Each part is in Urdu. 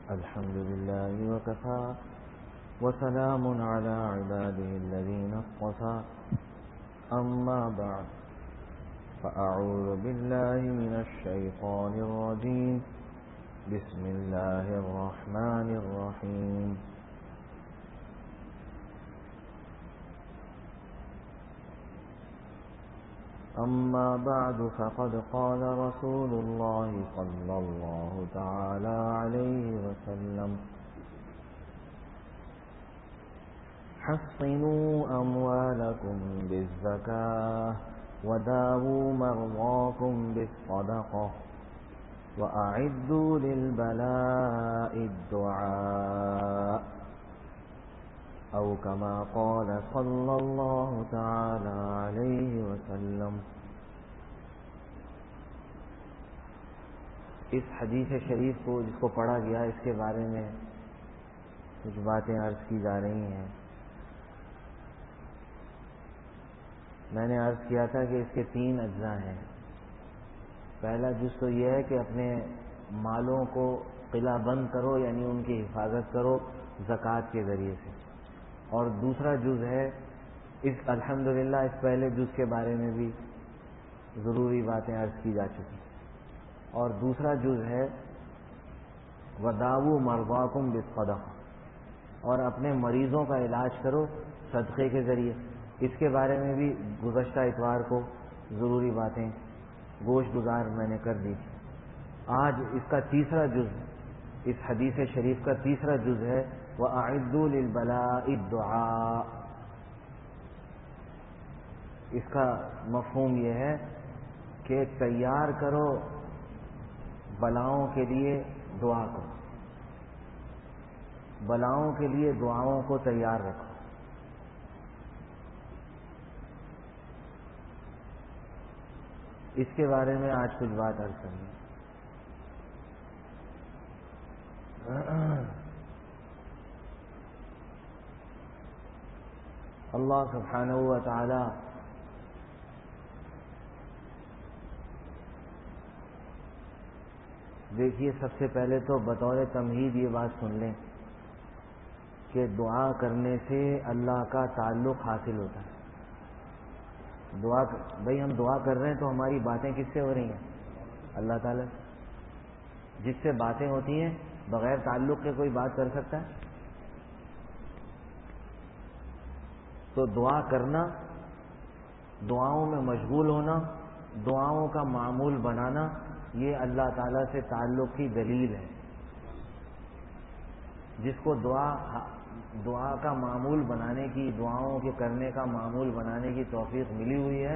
الحمد لله وكفى وسلام على عباده الذين اصطفى أما بعد فأعوذ بالله من الشيطان الرجيم بسم الله الرحمن الرحيم أما بعد فقد قال رسول الله صلى الله تعالى عليه وسلم حصنوا أموالكم بالزكاة وداووا مرضاكم بالصدقة وأعدوا للبلاء الدعاء أو كما قال صلى الله تعالى عليه وسلم۔ اس حدیث شریف کو جس کو پڑھا گیا اس کے بارے میں کچھ باتیں عرض کی جا رہی ہیں۔ میں نے عرض کیا تھا کہ اس کے 3 اجزاء ہیں۔ پہلا جز تو یہ ہے کہ اپنے مالوں کو قلعہ بند کرو، یعنی ان کی حفاظت کرو زکوٰۃ کے ذریعے سے، اور دوسرا جز ہے اس الحمدللہ اس پہلے جز کے بارے میں بھی ضروری باتیں عرض کی جا چکی، اور دوسرا جز ہے وَدَاوُوا مَرْضَاكُمْ بِالصَّدَقَةِ، اور اپنے مریضوں کا علاج کرو صدقے کے ذریعے۔ اس کے بارے میں بھی گزشتہ اتوار کو ضروری باتیں گوش گزار میں نے کر دی تھی۔ آج اس کا تیسرا جز، اس حدیث شریف کا تیسرا جز ہے وَأَعِدُّوا لِلْبَلَاءِ الدُّعَاء۔ اس کا مفہوم یہ ہے کہ تیار کرو بلاؤں کے لیے دعا کو، بلاؤں کے لیے دعاؤں کو تیار رکھو۔ اس کے بارے میں آج کچھ بات عرض کریں۔ اللہ سبحانہ و تعالی دیکھیے، سب سے پہلے تو بطور تمہید یہ بات سن لیں کہ دعا کرنے سے اللہ کا تعلق حاصل ہوتا ہے۔ بھائی ہم دعا کر رہے ہیں تو ہماری باتیں کس سے ہو رہی ہیں؟ اللہ تعالیٰ، جس سے باتیں ہوتی ہیں بغیر تعلق کے کوئی بات کر سکتا ہے؟ تو دعا کرنا، دعاؤں میں مشغول ہونا، دعاؤں کا معمول بنانا، یہ اللہ تعالیٰ سے تعلق کی دلیل ہے۔ جس کو دعا کا معمول بنانے کی، دعاؤں کے کرنے کا معمول بنانے کی توفیق ملی ہوئی ہے،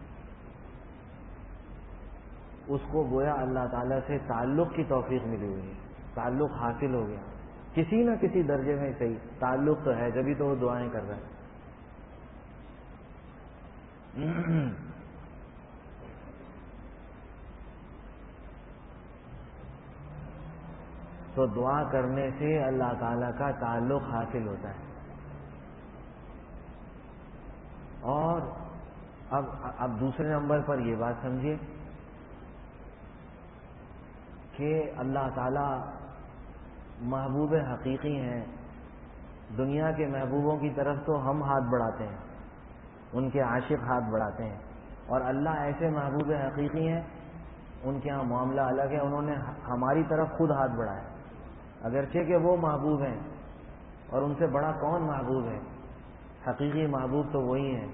اس کو گویا اللہ تعالیٰ سے تعلق کی توفیق ملی ہوئی ہے، تعلق حاصل ہو گیا کسی نہ کسی درجے میں صحیح، تعلق تو ہے جبھی تو وہ دعائیں کر رہا ہے۔ تو دعا کرنے سے اللہ تعالیٰ کا تعلق حاصل ہوتا ہے۔ اور اب دوسرے نمبر پر یہ بات سمجھیے کہ اللہ تعالیٰ محبوب حقیقی ہیں۔ دنیا کے محبوبوں کی طرف تو ہم ہاتھ بڑھاتے ہیں، ان کے عاشق ہاتھ بڑھاتے ہیں، اور اللہ ایسے محبوب حقیقی ہیں، ان کے ہاں معاملہ الگ ہے، انہوں نے ہماری طرف خود ہاتھ بڑھایا، اگرچہ کہ وہ محبوب ہیں، اور ان سے بڑا کون محبوب ہے؟ حقیقی محبوب تو وہی ہیں،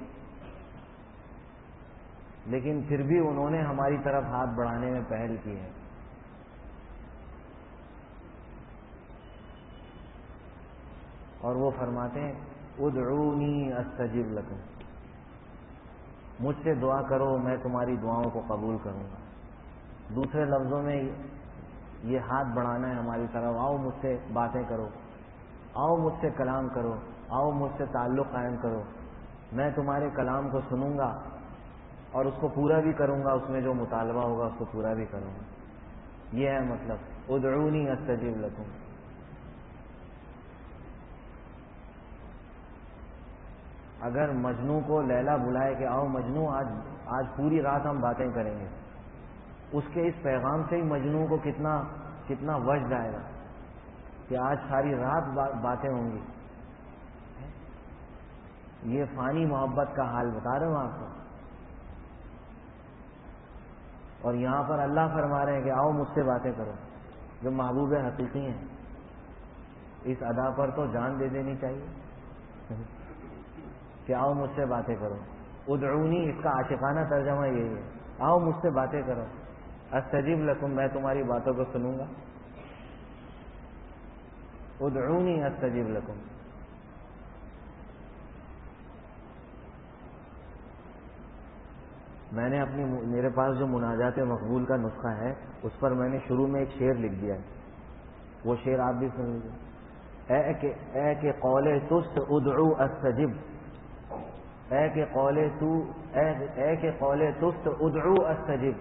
لیکن پھر بھی انہوں نے ہماری طرف ہاتھ بڑھانے میں پہل کی ہے۔ اور وہ فرماتے ہیں ادعونی استجب لکم، مجھ سے دعا کرو میں تمہاری دعاؤں کو قبول کروں گا۔ دوسرے لفظوں میں یہ ہاتھ بڑھانا ہے ہماری طرف، آؤ مجھ سے باتیں کرو، آؤ مجھ سے کلام کرو، آؤ مجھ سے تعلق قائم کرو، میں تمہارے کلام کو سنوں گا اور اس کو پورا بھی کروں گا، اس میں جو مطالبہ ہوگا اس کو پورا بھی کروں گا۔ یہ ہے مطلب ادعونی استجب لکم۔ اگر مجنو کو لیلا بلائے کہ آؤ مجنو آج پوری رات ہم باتیں کریں گے، اس کے اس پیغام سے ہی مجنو کو کتنا وجد آئے گا، کہ آج ساری رات باتیں ہوں گی. یہ فانی محبت کا حال بتا رہا ہوں آپ کو. اور یہاں پر اللہ فرما رہے ہیں کہ آؤ مجھ سے باتیں کرو. جو محبوب حقیقی ہیں اس ادا پر تو جان دے دینی چاہیے کہ آؤ مجھ سے باتیں کرو. ادعونی اس کا عاشقانہ ترجمہ یہی ہے, آؤ مجھ سے باتیں کرو. استجب لکم میں تمہاری باتوں کو سنوں گا. ادعونی استجب لکم. میں نے میرے پاس جو مناجات مقبول کا نسخہ ہے اس پر میں نے شروع میں ایک شعر لکھ دیا ہے, وہ شعر آپ بھی سن لیجیے. اے کہ قول تست ادعو استجب, اے کہ قول تست ادعو استجب,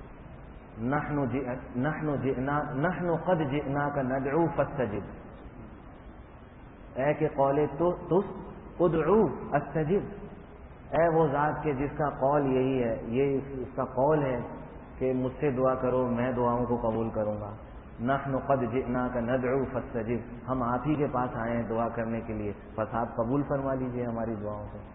نحن قد جئناک ندعو فاستجب. اے کہ قول تست ادعو استجب, اے وہ ذات کے جس کا قول یہی ہے, یہ اس کا قول ہے کہ مجھ سے دعا کرو میں دعاؤں کو قبول کروں گا. نحن قد جئناک ندعو فاستجب, ہم آپ ہی کے پاس آئے ہیں دعا کرنے کے لیے, بس آپ قبول فرما لیجئے ہماری دعاؤں کو.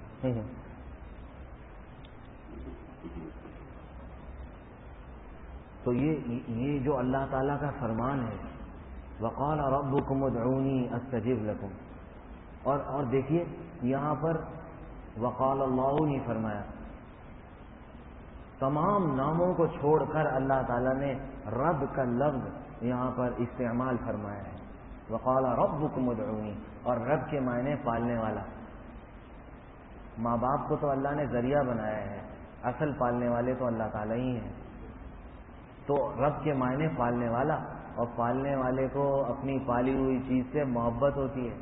تو یہ جو اللہ تعالیٰ کا فرمان ہے, وقال ربکم ادعونی استجب لکم. اور دیکھیے یہاں پر وقال اللہ نہیں فرمایا, تمام ناموں کو چھوڑ کر اللہ تعالیٰ نے رب کا لفظ یہاں پر استعمال فرمایا ہے. وقال ربکم ادعونی, اور رب کے معنی پالنے والا. ماں باپ کو تو اللہ نے ذریعہ بنایا ہے, اصل پالنے والے تو اللہ تعالیٰ ہی ہیں. تو رب کے معنی پالنے والا, اور پالنے والے کو اپنی پالی ہوئی چیز سے محبت ہوتی ہے.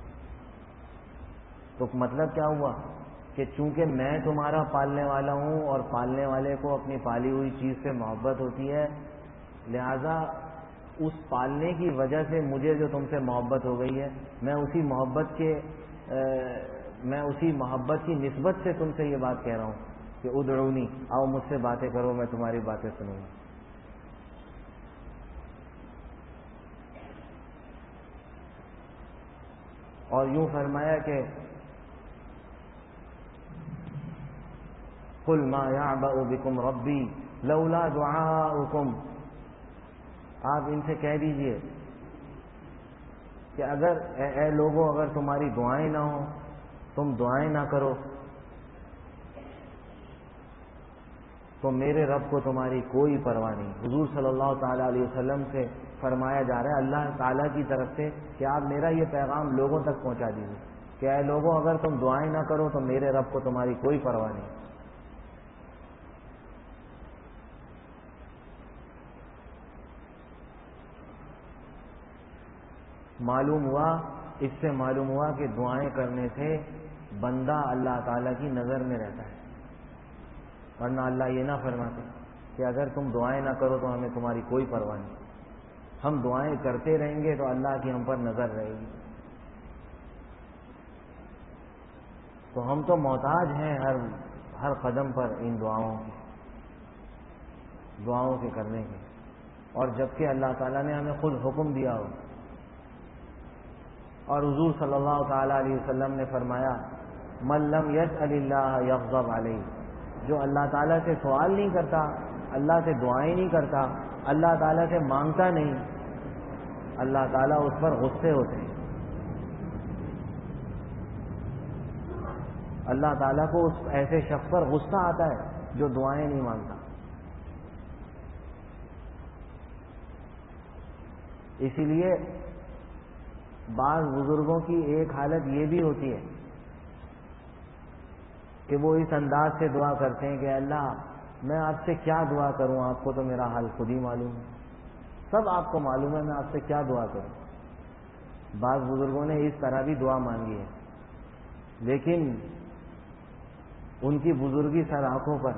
تو مطلب کیا ہوا کہ چونکہ میں تمہارا پالنے والا ہوں اور پالنے والے کو اپنی پالی ہوئی چیز سے محبت ہوتی ہے, لہذا اس پالنے کی وجہ سے مجھے جو تم سے محبت ہو گئی ہے, میں اسی محبت کی نسبت سے تم سے یہ بات کہہ رہا ہوں کہ ادعونی, آؤ مجھ سے باتیں کرو میں تمہاری باتیں سنوں گا. اور یوں فرمایا کہ قل ما يعبأ بكم ربی لولا دعاؤکم, آپ ان سے کہہ دیجئے کہ اگر اے لوگوں اگر تمہاری دعائیں نہ ہوں, تم دعائیں نہ کرو, تو میرے رب کو تمہاری کوئی پرواہ نہیں. حضور صلی اللہ تعالی علیہ وسلم سے فرمایا جا رہا ہے اللہ تعالیٰ کی طرف سے کہ آپ میرا یہ پیغام لوگوں تک پہنچا دیجیے کہ اے لوگوں اگر تم دعائیں نہ کرو تو میرے رب کو تمہاری کوئی پرواہ نہیں. اس سے معلوم ہوا کہ دعائیں کرنے سے بندہ اللہ تعالیٰ کی نظر میں رہتا ہے, ورنہ اللہ یہ نہ فرماتے کہ اگر تم دعائیں نہ کرو تو ہمیں تمہاری کوئی پرواہ نہیں. ہم دعائیں کرتے رہیں گے تو اللہ کی ہم پر نظر رہے گی. تو ہم تو محتاج ہیں ہر قدم پر ان دعاؤں کے کرنے کے. اور جبکہ اللہ تعالیٰ نے ہمیں خود حکم دیا ہو, اور حضور صلی اللہ تعالی علیہ وسلم نے فرمایا من لم یسأل اللہ یغضب علیہ, جو اللہ تعالیٰ سے سوال نہیں کرتا, اللہ سے دعائیں نہیں کرتا, اللہ تعالیٰ سے مانگتا نہیں, اللہ تعالیٰ اس پر غصے ہوتے ہیں. اللہ تعالیٰ کو اس ایسے شخص پر غصہ آتا ہے جو دعائیں نہیں مانگتا. اسی لیے بعض بزرگوں کی ایک حالت یہ بھی ہوتی ہے کہ وہ اس انداز سے دعا کرتے ہیں کہ اللہ میں آپ سے کیا دعا کروں, آپ کو تو میرا حال خود ہی معلوم ہے, سب آپ کو معلوم ہے, میں آپ سے کیا دعا کروں. بعض بزرگوں نے اس طرح بھی دعا مانگی ہے, لیکن ان کی بزرگی سر آنکھوں پر.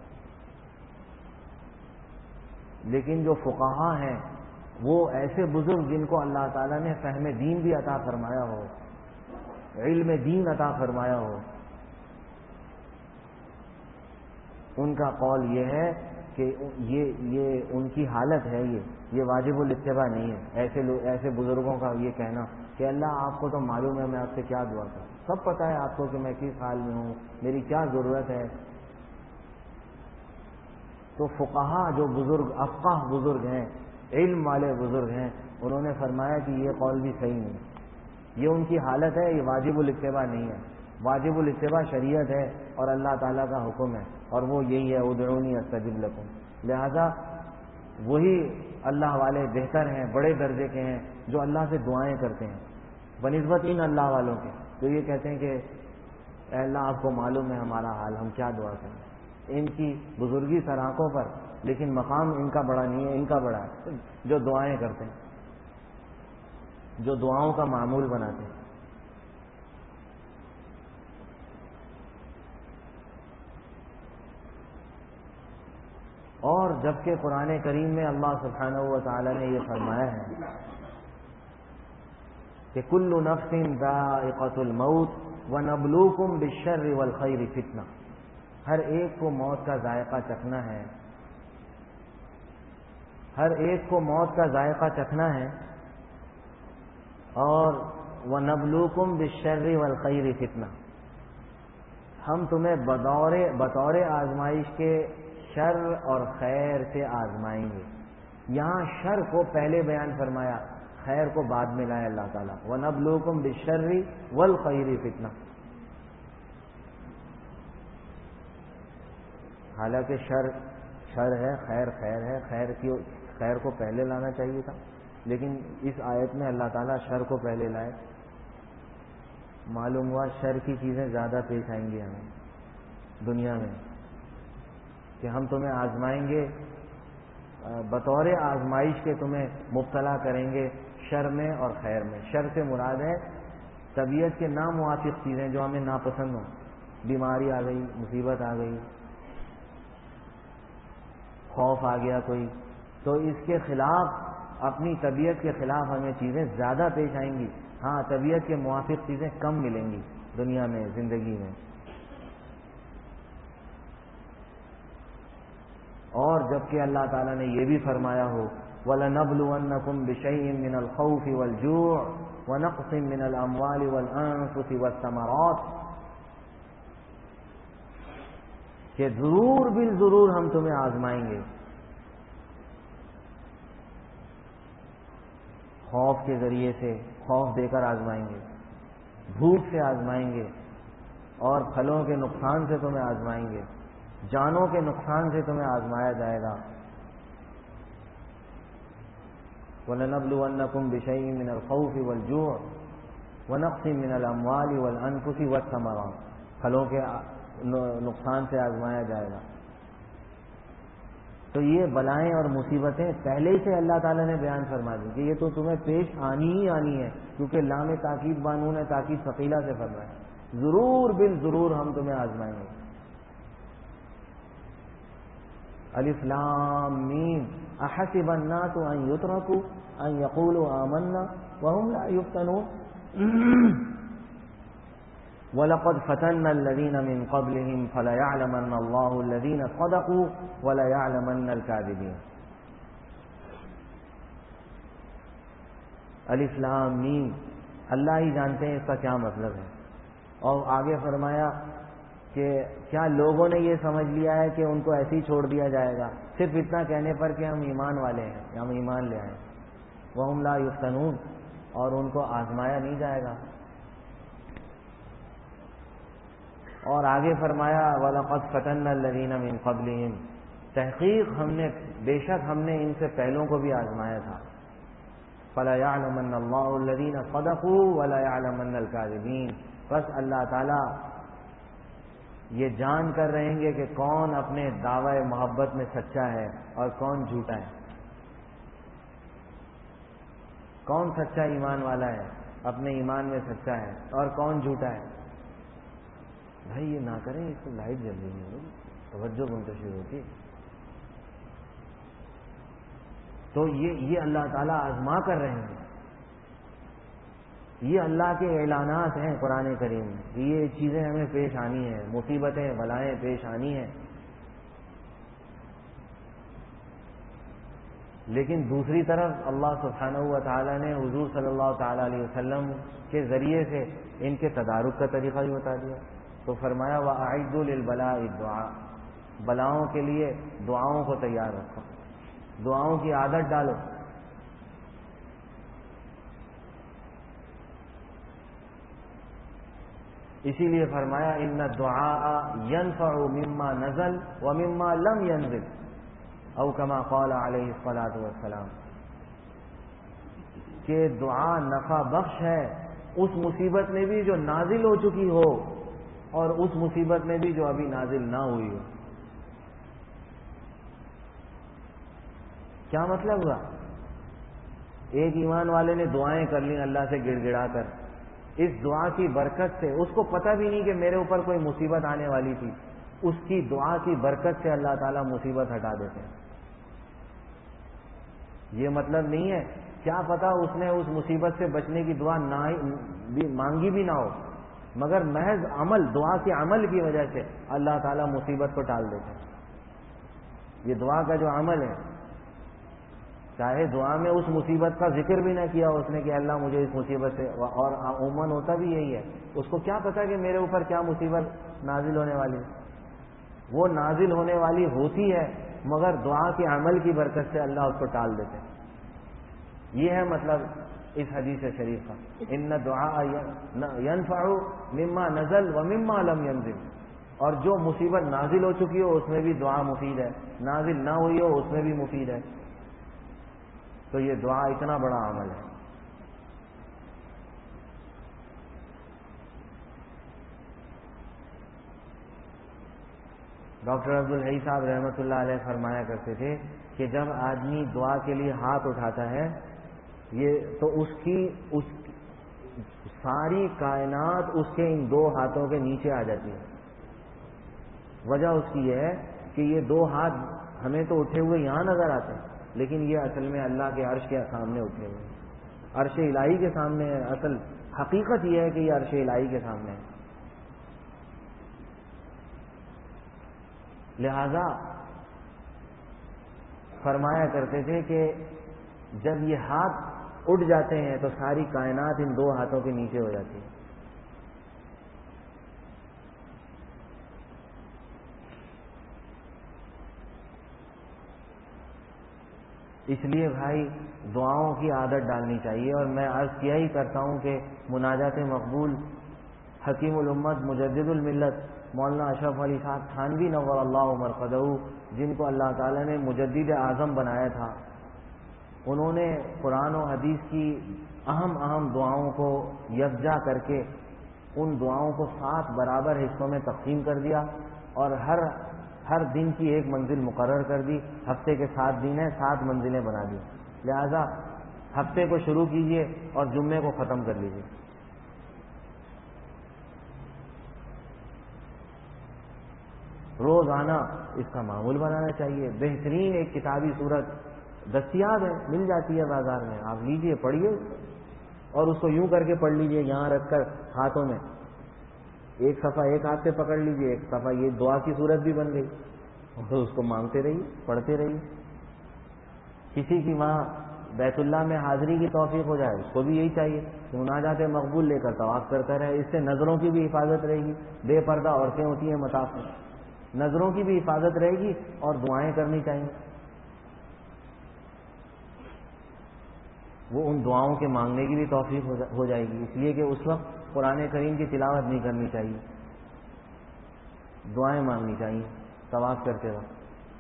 لیکن جو فقہا ہیں وہ ایسے بزرگ جن کو اللہ تعالیٰ نے فہم دین بھی عطا فرمایا ہو, علم دین عطا فرمایا ہو, ان کا قول یہ ہے کہ یہ ان کی حالت ہے، یہ واجب الاتباع نہیں ہے. ایسے بزرگوں کا یہ کہنا کہ اللہ آپ کو تو معلوم ہے میں آپ سے کیا دعا کروں، سب پتہ ہے آپ کو کہ میں کس حال میں ہوں، میری کیا ضرورت ہے. تو فقہا جو بزرگ افقہ بزرگ ہیں، علم والے بزرگ ہیں، انہوں نے فرمایا کہ یہ قول بھی صحیح نہیں، یہ ان کی حالت ہے، یہ واجب الاتباع نہیں ہے. واجب الاتباع شریعت ہے اور اللہ تعالیٰ کا حکم ہے، اور وہ یہی ہے ادعونی استجب لکم. لہذا وہی اللہ والے بہتر ہیں، بڑے درجے کے ہیں جو اللہ سے دعائیں کرتے ہیں بنسبت ان اللہ والوں کے جو یہ کہتے ہیں کہ اے اللہ آپ کو معلوم ہے ہمارا حال، ہم کیا دعا کریں. ان کی بزرگی سراخوں پر، لیکن مقام ان کا بڑا نہیں ہے، ان کا بڑا ہے جو دعائیں کرتے ہیں، جو دعاؤں کا معمول بناتے ہیں. اور جبکہ قرآن کریم میں اللہ سبحانہ و تعالی نے یہ فرمایا ہے کہ کل نفس ذائقۃ الموت ونبلوکم بالشر والخیر فتنہ، ہر ایک کو موت کا ذائقہ چکھنا ہے، ہر ایک کو موت کا ذائقہ چکھنا ہے. اور وَنَبْلُوكُمْ بِالشَّرِّ وَالْخَيْرِ فِتْنَةً، ہم تمہیں بطور آزمائش کے شر اور خیر سے آزمائیں گے. یہاں شر کو پہلے بیان فرمایا، خیر کو بعد میں لایا اللہ تعالیٰ. وَنَبْلُوكُمْ بِالشَّرِّ وَالْخَيْرِ فِتْنَةً، حالانکہ شر ہے، خیر ہے، خیر کو پہلے لانا چاہیے تھا، لیکن اس آیت میں اللہ تعالیٰ شر کو پہلے لائے. معلوم ہوا شر کی چیزیں زیادہ پیش آئیں گی ہمیں دنیا میں، کہ ہم تمہیں آزمائیں گے، بطور آزمائش کے تمہیں مبتلا کریں گے شر میں اور خیر میں. شر سے مراد ہے طبیعت کے ناموافق چیزیں جو ہمیں ناپسند ہوں، بیماری آ گئی، مصیبت آ گئی، خوف آ گیا کوئی، تو اس کے خلاف، اپنی طبیعت کے خلاف ہمیں چیزیں زیادہ پیش آئیں گی. ہاں طبیعت کے موافق چیزیں کم ملیں گی دنیا میں، زندگی میں. اور جبکہ اللہ تعالیٰ نے یہ بھی فرمایا ہو وَلَنَبْلُوَنَّكُمْ بِشَيْءٍ مِّنَ الْخَوْفِ وَالْجُوعِ وَنَقْصٍ مِّنَ الْأَمْوَالِ وَالْأَنفُسِ وَالثَّمَرَاتِ، کہ ضرور بالضرور ہم تمہیں آزمائیں گے. خوف کے ذریعے سے، خوف دے کر آزمائیں گے، بھوک سے آزمائیں گے، اور پھلوں کے نقصان سے تمہیں آزمائیں گے، جانوں کے نقصان سے تمہیں آزمایا جائے گا. وَلَنَبْلُوَنَّكُمْ بِشَيْءٍ مِّنَ الْخَوْفِ وَالْجُوعِ وَنَقْصٍ مِّنَ الْأَمْوَالِ وَالْأَنفُسِ وَالثَّمَرَاتِ، پھلوں کے نقصان سے آزمایا جائے گا. تو یہ بلائیں اور مصیبتیں پہلے ہی سے اللہ تعالیٰ نے بیان فرما دی کہ یہ تو تمہیں پیش آنی ہی آنی ہے، کیونکہ لام تاکید بانون نے تاکید ثقیلہ سے فرمایا، ضرور بالضرور ہم تمہیں آزمائیں گے. الف لام میم احسب الناس ان یترکوا ان یقولوا آمنا وهم لا یفتنون وَلَقَدْ فَتَنَّا الَّذِينَ مِن قَبْلِهِمْ فَلَيَعْلَمَنَّ اللَّهُ الَّذِينَ صَدَقُوا وَلَيَعْلَمَنَّ الْكَاذِبِينَ. الف لام میم، اللہ ہی جانتے ہیں اس کا کیا مطلب ہے. اور آگے فرمایا کہ کیا لوگوں نے یہ سمجھ لیا ہے کہ ان کو ایسے ہی چھوڑ دیا جائے گا صرف اتنا کہنے پر کہ ہم ایمان والے ہیں یا ہم ایمان لے آئیں. وَهُمْ لَا يُفْتَنُونَ، اور ان کو آزمایا نہیں جائے گا. اور آگے فرمایا وَلَقَدْ فَتَنَّا الَّذِينَ مِن قَبْلِهِمْ، تحقیق بے شک ہم نے ان سے پہلوں کو بھی آزمایا تھا. فَلَيَعْلَمَنَّ اللَّهُ الَّذِينَ صَدَقُوا وَلَيَعْلَمَنَّ الْكَاذِبِينَ، بس اللہ تعالیٰ یہ جان کر رہیں گے کہ کون اپنے دعوی محبت میں سچا ہے اور کون جھوٹا ہے، کون سچا ایمان والا ہے، اپنے ایمان میں سچا ہے، اور کون جھوٹا ہے. بھائی یہ نہ کریں، اس کو لائٹ جل رہی ہے، توجہ منتشر ہوتی. تو یہ اللہ تعالیٰ آزما کر رہے ہیں. یہ اللہ کے اعلانات ہیں قرآن کریم میں کہ یہ چیزیں ہمیں پیش آنی ہیں، مصیبتیں بلائیں پیش آنی ہیں. لیکن دوسری طرف اللہ سبحانہ و تعالیٰ نے حضور صلی اللہ تعالیٰ علیہ وسلم کے ذریعے سے ان کے تدارک کا طریقہ بھی بتا دیا. تو فرمایا وَأَعِدُّوا لِلْبَلَاءِ الدُّعَاءَ، بلاؤں کے لیے دعاؤں کو تیار رکھو، دعاؤں کی عادت ڈالو. اسی لیے فرمایا ان الدعاء ينفع مما نزل ومما لم ينزل او كما قال علیہ الصلاۃ والسلام، کہ دعا نفع بخش ہے اس مصیبت میں بھی جو نازل ہو چکی ہو اور اس مصیبت میں بھی جو ابھی نازل نہ ہوئی ہو. کیا مطلب ہوا؟ ایک ایمان والے نے دعائیں کر لیں اللہ سے گڑ گڑا کر، اس دعا کی برکت سے، اس کو پتہ بھی نہیں کہ میرے اوپر کوئی مصیبت آنے والی تھی، اس کی دعا کی برکت سے اللہ تعالیٰ مصیبت ہٹا دیتے ہیں. یہ مطلب نہیں ہے، کیا پتا اس نے اس مصیبت سے بچنے کی دعا مانگی بھی نہ ہو، مگر محض عمل، دعا کے عمل کی وجہ سے اللہ تعالیٰ مصیبت کو ٹال دیتے ہیں. یہ دعا کا جو عمل ہے، چاہے دعا میں اس مصیبت کا ذکر بھی نہ کیا اس نے کہ اللہ مجھے اس مصیبت سے، اور عموماً ہوتا بھی یہی ہے، اس کو کیا پتا کہ میرے اوپر کیا مصیبت نازل ہونے والی ہے. وہ نازل ہونے والی ہوتی ہے مگر دعا کے عمل کی برکت سے اللہ اس کو ٹال دیتے ہیں. یہ ہے مطلب اس حدیث شریف کا، ان دعاء ينفع مما نزل ومما لم ينزل، اور جو مصیبت نازل ہو چکی ہو اس میں بھی دعا مفید ہے، نازل نہ ہوئی ہو اس میں بھی مفید ہے. تو یہ دعا اتنا بڑا عمل ہے. ڈاکٹر عبدالحی صاحب رحمۃ اللہ علیہ فرمایا کرتے تھے کہ جب آدمی دعا کے لیے ہاتھ اٹھاتا ہے تو اس ساری کائنات اس کے ان دو ہاتھوں کے نیچے آ جاتی ہے. وجہ اس کی یہ ہے کہ یہ دو ہاتھ ہمیں تو اٹھے ہوئے یہاں نظر آتے ہیں، لیکن یہ اصل میں اللہ کے عرش کے سامنے اٹھے ہوئے ہیں، عرش الہی کے سامنے ہے. اصل حقیقت یہ ہے کہ یہ عرش الہی کے سامنے ہے. لہذا فرمایا کرتے تھے کہ جب یہ ہاتھ اٹھ جاتے ہیں تو ساری کائنات ان دو ہاتھوں کے نیچے ہو جاتی ہے. اس لیے بھائی دعاؤں کی عادت ڈالنی چاہیے. اور میں عرض کیا ہی کرتا ہوں کہ مناجات مقبول حکیم الامت مجدد الملت مولانا اشرف علی صاحب تھانوی نور اللہ مرقدہ، جن کو اللہ تعالیٰ نے مجدد اعظم بنایا تھا، انہوں نے قرآن و حدیث کی اہم دعاؤں کو یکجا کر کے ان دعاؤں کو 7 برابر حصوں میں تقسیم کر دیا اور ہر دن کی ایک منزل مقرر کر دی. ہفتے کے 7 دن ہیں، 7 منزلیں بنا دی. لہذا ہفتے کو شروع کیجئے اور جمعے کو ختم کر لیجئے. روزانہ اس کا معمول بنانا چاہیے. بہترین ایک کتابی صورت دستیاب ہے، مل جاتی ہے بازار میں، آپ لیجئے پڑھیے اور اس کو یوں کر کے پڑھ لیجئے، یہاں رکھ کر ہاتھوں میں ایک صفحہ ایک ہاتھ سے پکڑ لیجئے، ایک صفحہ یہ دعا کی صورت بھی بن گئی، اور اس کو مانگتے رہیے، پڑھتے رہیے. کسی کی وہاں بیت اللہ میں حاضری کی توفیق ہو جائے اس کو بھی یہی چاہیے کہ مناجات مقبول لے کر طواف کرتا رہے. اس سے نظروں کی بھی حفاظت رہے گی. بے پردہ عورتیں ہوتی ہیں مطاف میں، نظروں کی بھی حفاظت رہے گی اور دعائیں کرنی چاہیے. وہ ان دعاؤں کے مانگنے کی بھی توفیق ہو جائے گی. اس لیے کہ اس وقت قرآن کریم کی تلاوت نہیں کرنی چاہیے، دعائیں مانگنی چاہیے طواف کرتے وقت.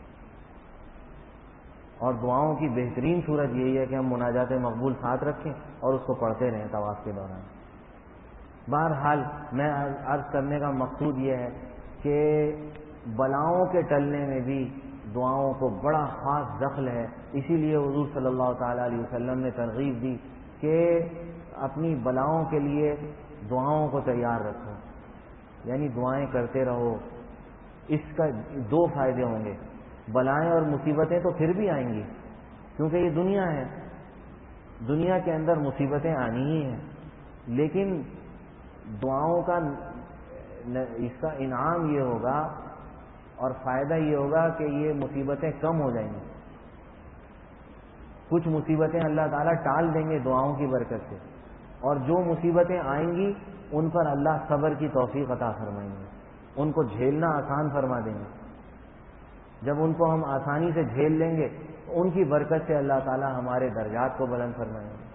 اور دعاؤں کی بہترین صورت یہی ہے کہ ہم مناجات مقبول ساتھ رکھیں اور اس کو پڑھتے رہیں طواف کے دوران. بہرحال میں عرض کرنے کا مقصود یہ ہے کہ بلاؤں کے ٹلنے میں بھی دعاؤں کو بڑا خاص دخل ہے. اسی لیے حضور صلی اللہ تعالیٰ علیہ وسلم نے ترغیب دی کہ اپنی بلاؤں کے لیے دعاؤں کو تیار رکھو، یعنی دعائیں کرتے رہو. اس کا 2 فائدے ہوں گے. بلائیں اور مصیبتیں تو پھر بھی آئیں گی کیونکہ یہ دنیا ہے، دنیا کے اندر مصیبتیں آنی ہی ہیں، لیکن دعاؤں کا اس کا انعام یہ ہوگا اور فائدہ یہ ہوگا کہ یہ مصیبتیں کم ہو جائیں گی. کچھ مصیبتیں اللہ تعالیٰ ٹال دیں گے دعاؤں کی برکت سے، اور جو مصیبتیں آئیں گی ان پر اللہ صبر کی توفیق عطا فرمائیں گے، ان کو جھیلنا آسان فرما دیں گے۔ جب ان کو ہم آسانی سے جھیل لیں گے تو ان کی برکت سے اللہ تعالیٰ ہمارے درجات کو بلند فرمائیں گے،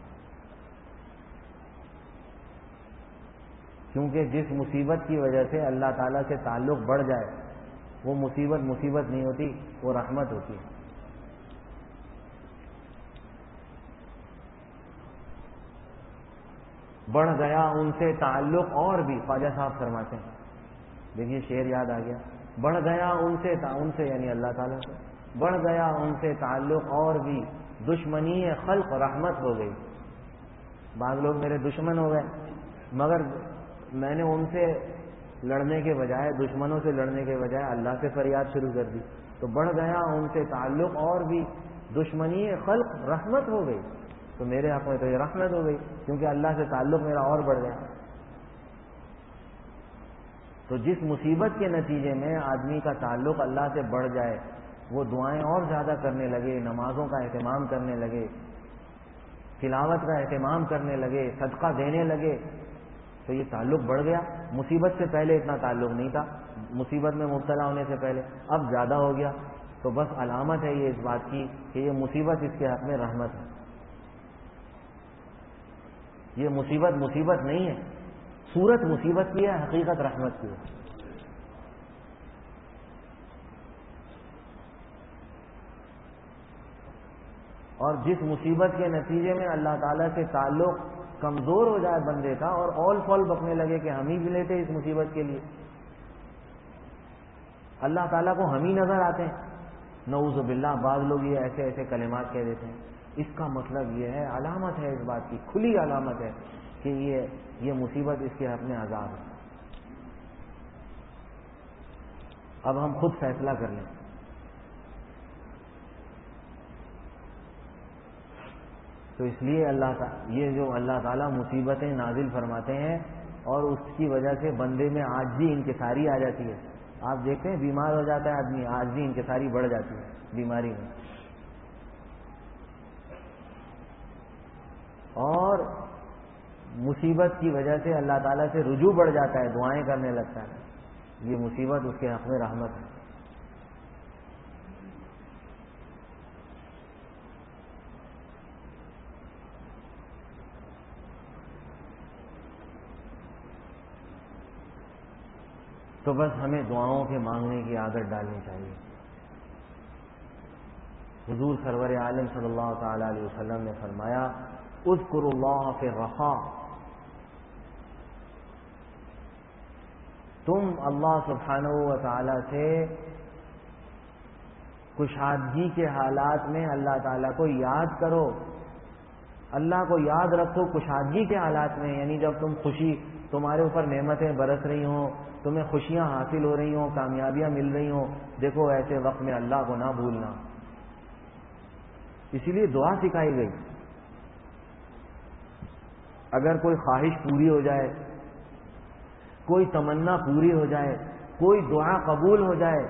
کیونکہ جس مصیبت کی وجہ سے اللہ تعالیٰ سے تعلق بڑھ جائے وہ مصیبت نہیں ہوتی، وہ رحمت ہوتی ہے۔ بڑھ گیا ان سے تعلق اور بھی، خواجہ صاحب فرماتے ہیں، دیکھیے شعر یاد آ گیا، بڑھ گیا ان سے یعنی اللہ تعالیٰ سے بڑھ گیا ان سے تعلق اور بھی، دشمنی خلق رحمت ہو گئی۔ بعض لوگ میرے دشمن ہو گئے، مگر میں نے ان سے لڑنے کے بجائے، دشمنوں سے لڑنے کے بجائے اللہ سے فریاد شروع کر دی، تو بڑھ گیا ان سے تعلق اور بھی، دشمنی خلق رحمت ہو گئی، تو میرے حق میں تو یہ رحمت ہو گئی، کیونکہ اللہ سے تعلق میرا اور بڑھ گیا۔ تو جس مصیبت کے نتیجے میں آدمی کا تعلق اللہ سے بڑھ جائے، وہ دعائیں اور زیادہ کرنے لگے، نمازوں کا اہتمام کرنے لگے، تلاوت کا اہتمام کرنے لگے، صدقہ دینے لگے، تو یہ تعلق بڑھ گیا۔ مصیبت سے پہلے اتنا تعلق نہیں تھا، مصیبت میں مبتلا ہونے سے پہلے، اب زیادہ ہو گیا، تو بس علامت ہے یہ اس بات کی کہ یہ مصیبت اس کے حق میں رحمت ہے۔ یہ مصیبت نہیں ہے، صورت مصیبت کی ہے، حقیقت رحمت کی ہے۔ اور جس مصیبت کے نتیجے میں اللہ تعالیٰ سے تعلق کمزور ہو جائے بندے کا، اور اول فول بکنے لگے کہ ہم ہی ملے تھے اس مصیبت کے لیے، اللہ تعالیٰ کو ہم ہی نظر آتے ہیں، نعوذ باللہ بعض لوگ یہ ایسے ایسے کلمات کہہ دیتے ہیں، اس کا مطلب یہ ہے، علامت ہے اس بات کی، کھلی علامت ہے کہ یہ مصیبت اس کے حق میں عذاب ہے۔ اب ہم خود فیصلہ کر لیں۔ تو اس لیے یہ جو اللہ تعالیٰ مصیبتیں نازل فرماتے ہیں اور اس کی وجہ سے بندے میں عاجزی انکساری آ جاتی ہے، آپ دیکھتے ہیں بیمار ہو جاتا ہے آدمی، عاجزی انکساری بڑھ جاتی ہے بیماری میں، اور مصیبت کی وجہ سے اللہ تعالیٰ سے رجوع بڑھ جاتا ہے، دعائیں کرنے لگتا ہے، یہ مصیبت اس کے حق میں رحمت ہے۔ تو بس ہمیں دعاؤں کے مانگنے کی عادت ڈالنی چاہیے۔ حضور سرور عالم صلی اللہ تعالی علیہ وسلم نے فرمایا، اذکروا اللہ فی الرخاء، تم اللہ سبحانہ و تعالی سے کشادگی کے حالات میں اللہ تعالیٰ کو یاد کرو، اللہ کو یاد رکھو کشادگی کے حالات میں، یعنی جب تمہارے اوپر نعمتیں برس رہی ہوں، تمہیں خوشیاں حاصل ہو رہی ہوں، کامیابیاں مل رہی ہوں، دیکھو ایسے وقت میں اللہ کو نہ بھولنا۔ اسی لیے دعا سکھائی گئی، اگر کوئی خواہش پوری ہو جائے، کوئی تمنا پوری ہو جائے، کوئی دعا قبول ہو جائے،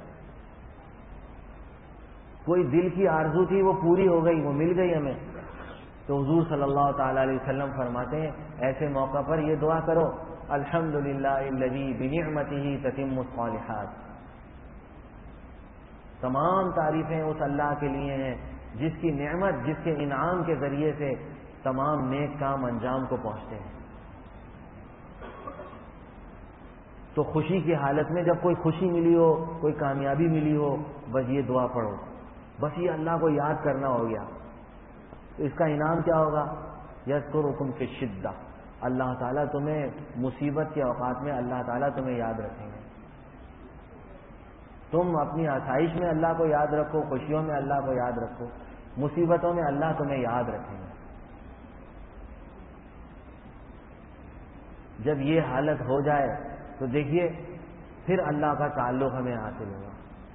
کوئی دل کی آرزو تھی وہ پوری ہو گئی، وہ مل گئی ہمیں، تو حضور صلی اللہ تعالی علیہ وسلم فرماتے ہیں ایسے موقع پر یہ دعا کرو، الحمدللہ الذی بنعمتہ تتم الصالحات، تمام تعریفیں اس اللہ کے لیے ہیں جس کی نعمت، جس کے انعام کے ذریعے سے تمام نیک کام انجام کو پہنچتے ہیں۔ تو خوشی کی حالت میں جب کوئی خوشی ملی ہو، کوئی کامیابی ملی ہو، بس یہ دعا پڑھو، بس یہ اللہ کو یاد کرنا ہو گیا، تو اس کا انعام کیا ہوگا؟ یذکرکم فی الشدہ، اللہ تعالیٰ تمہیں مصیبت کے اوقات میں اللہ تعالیٰ تمہیں یاد رکھیں گے۔ تم اپنی آسائش میں اللہ کو یاد رکھو، خوشیوں میں اللہ کو یاد رکھو، مصیبتوں میں اللہ تمہیں یاد رکھیں گے۔ جب یہ حالت ہو جائے تو دیکھیے پھر اللہ کا تعلق ہمیں حاصل ہوگا۔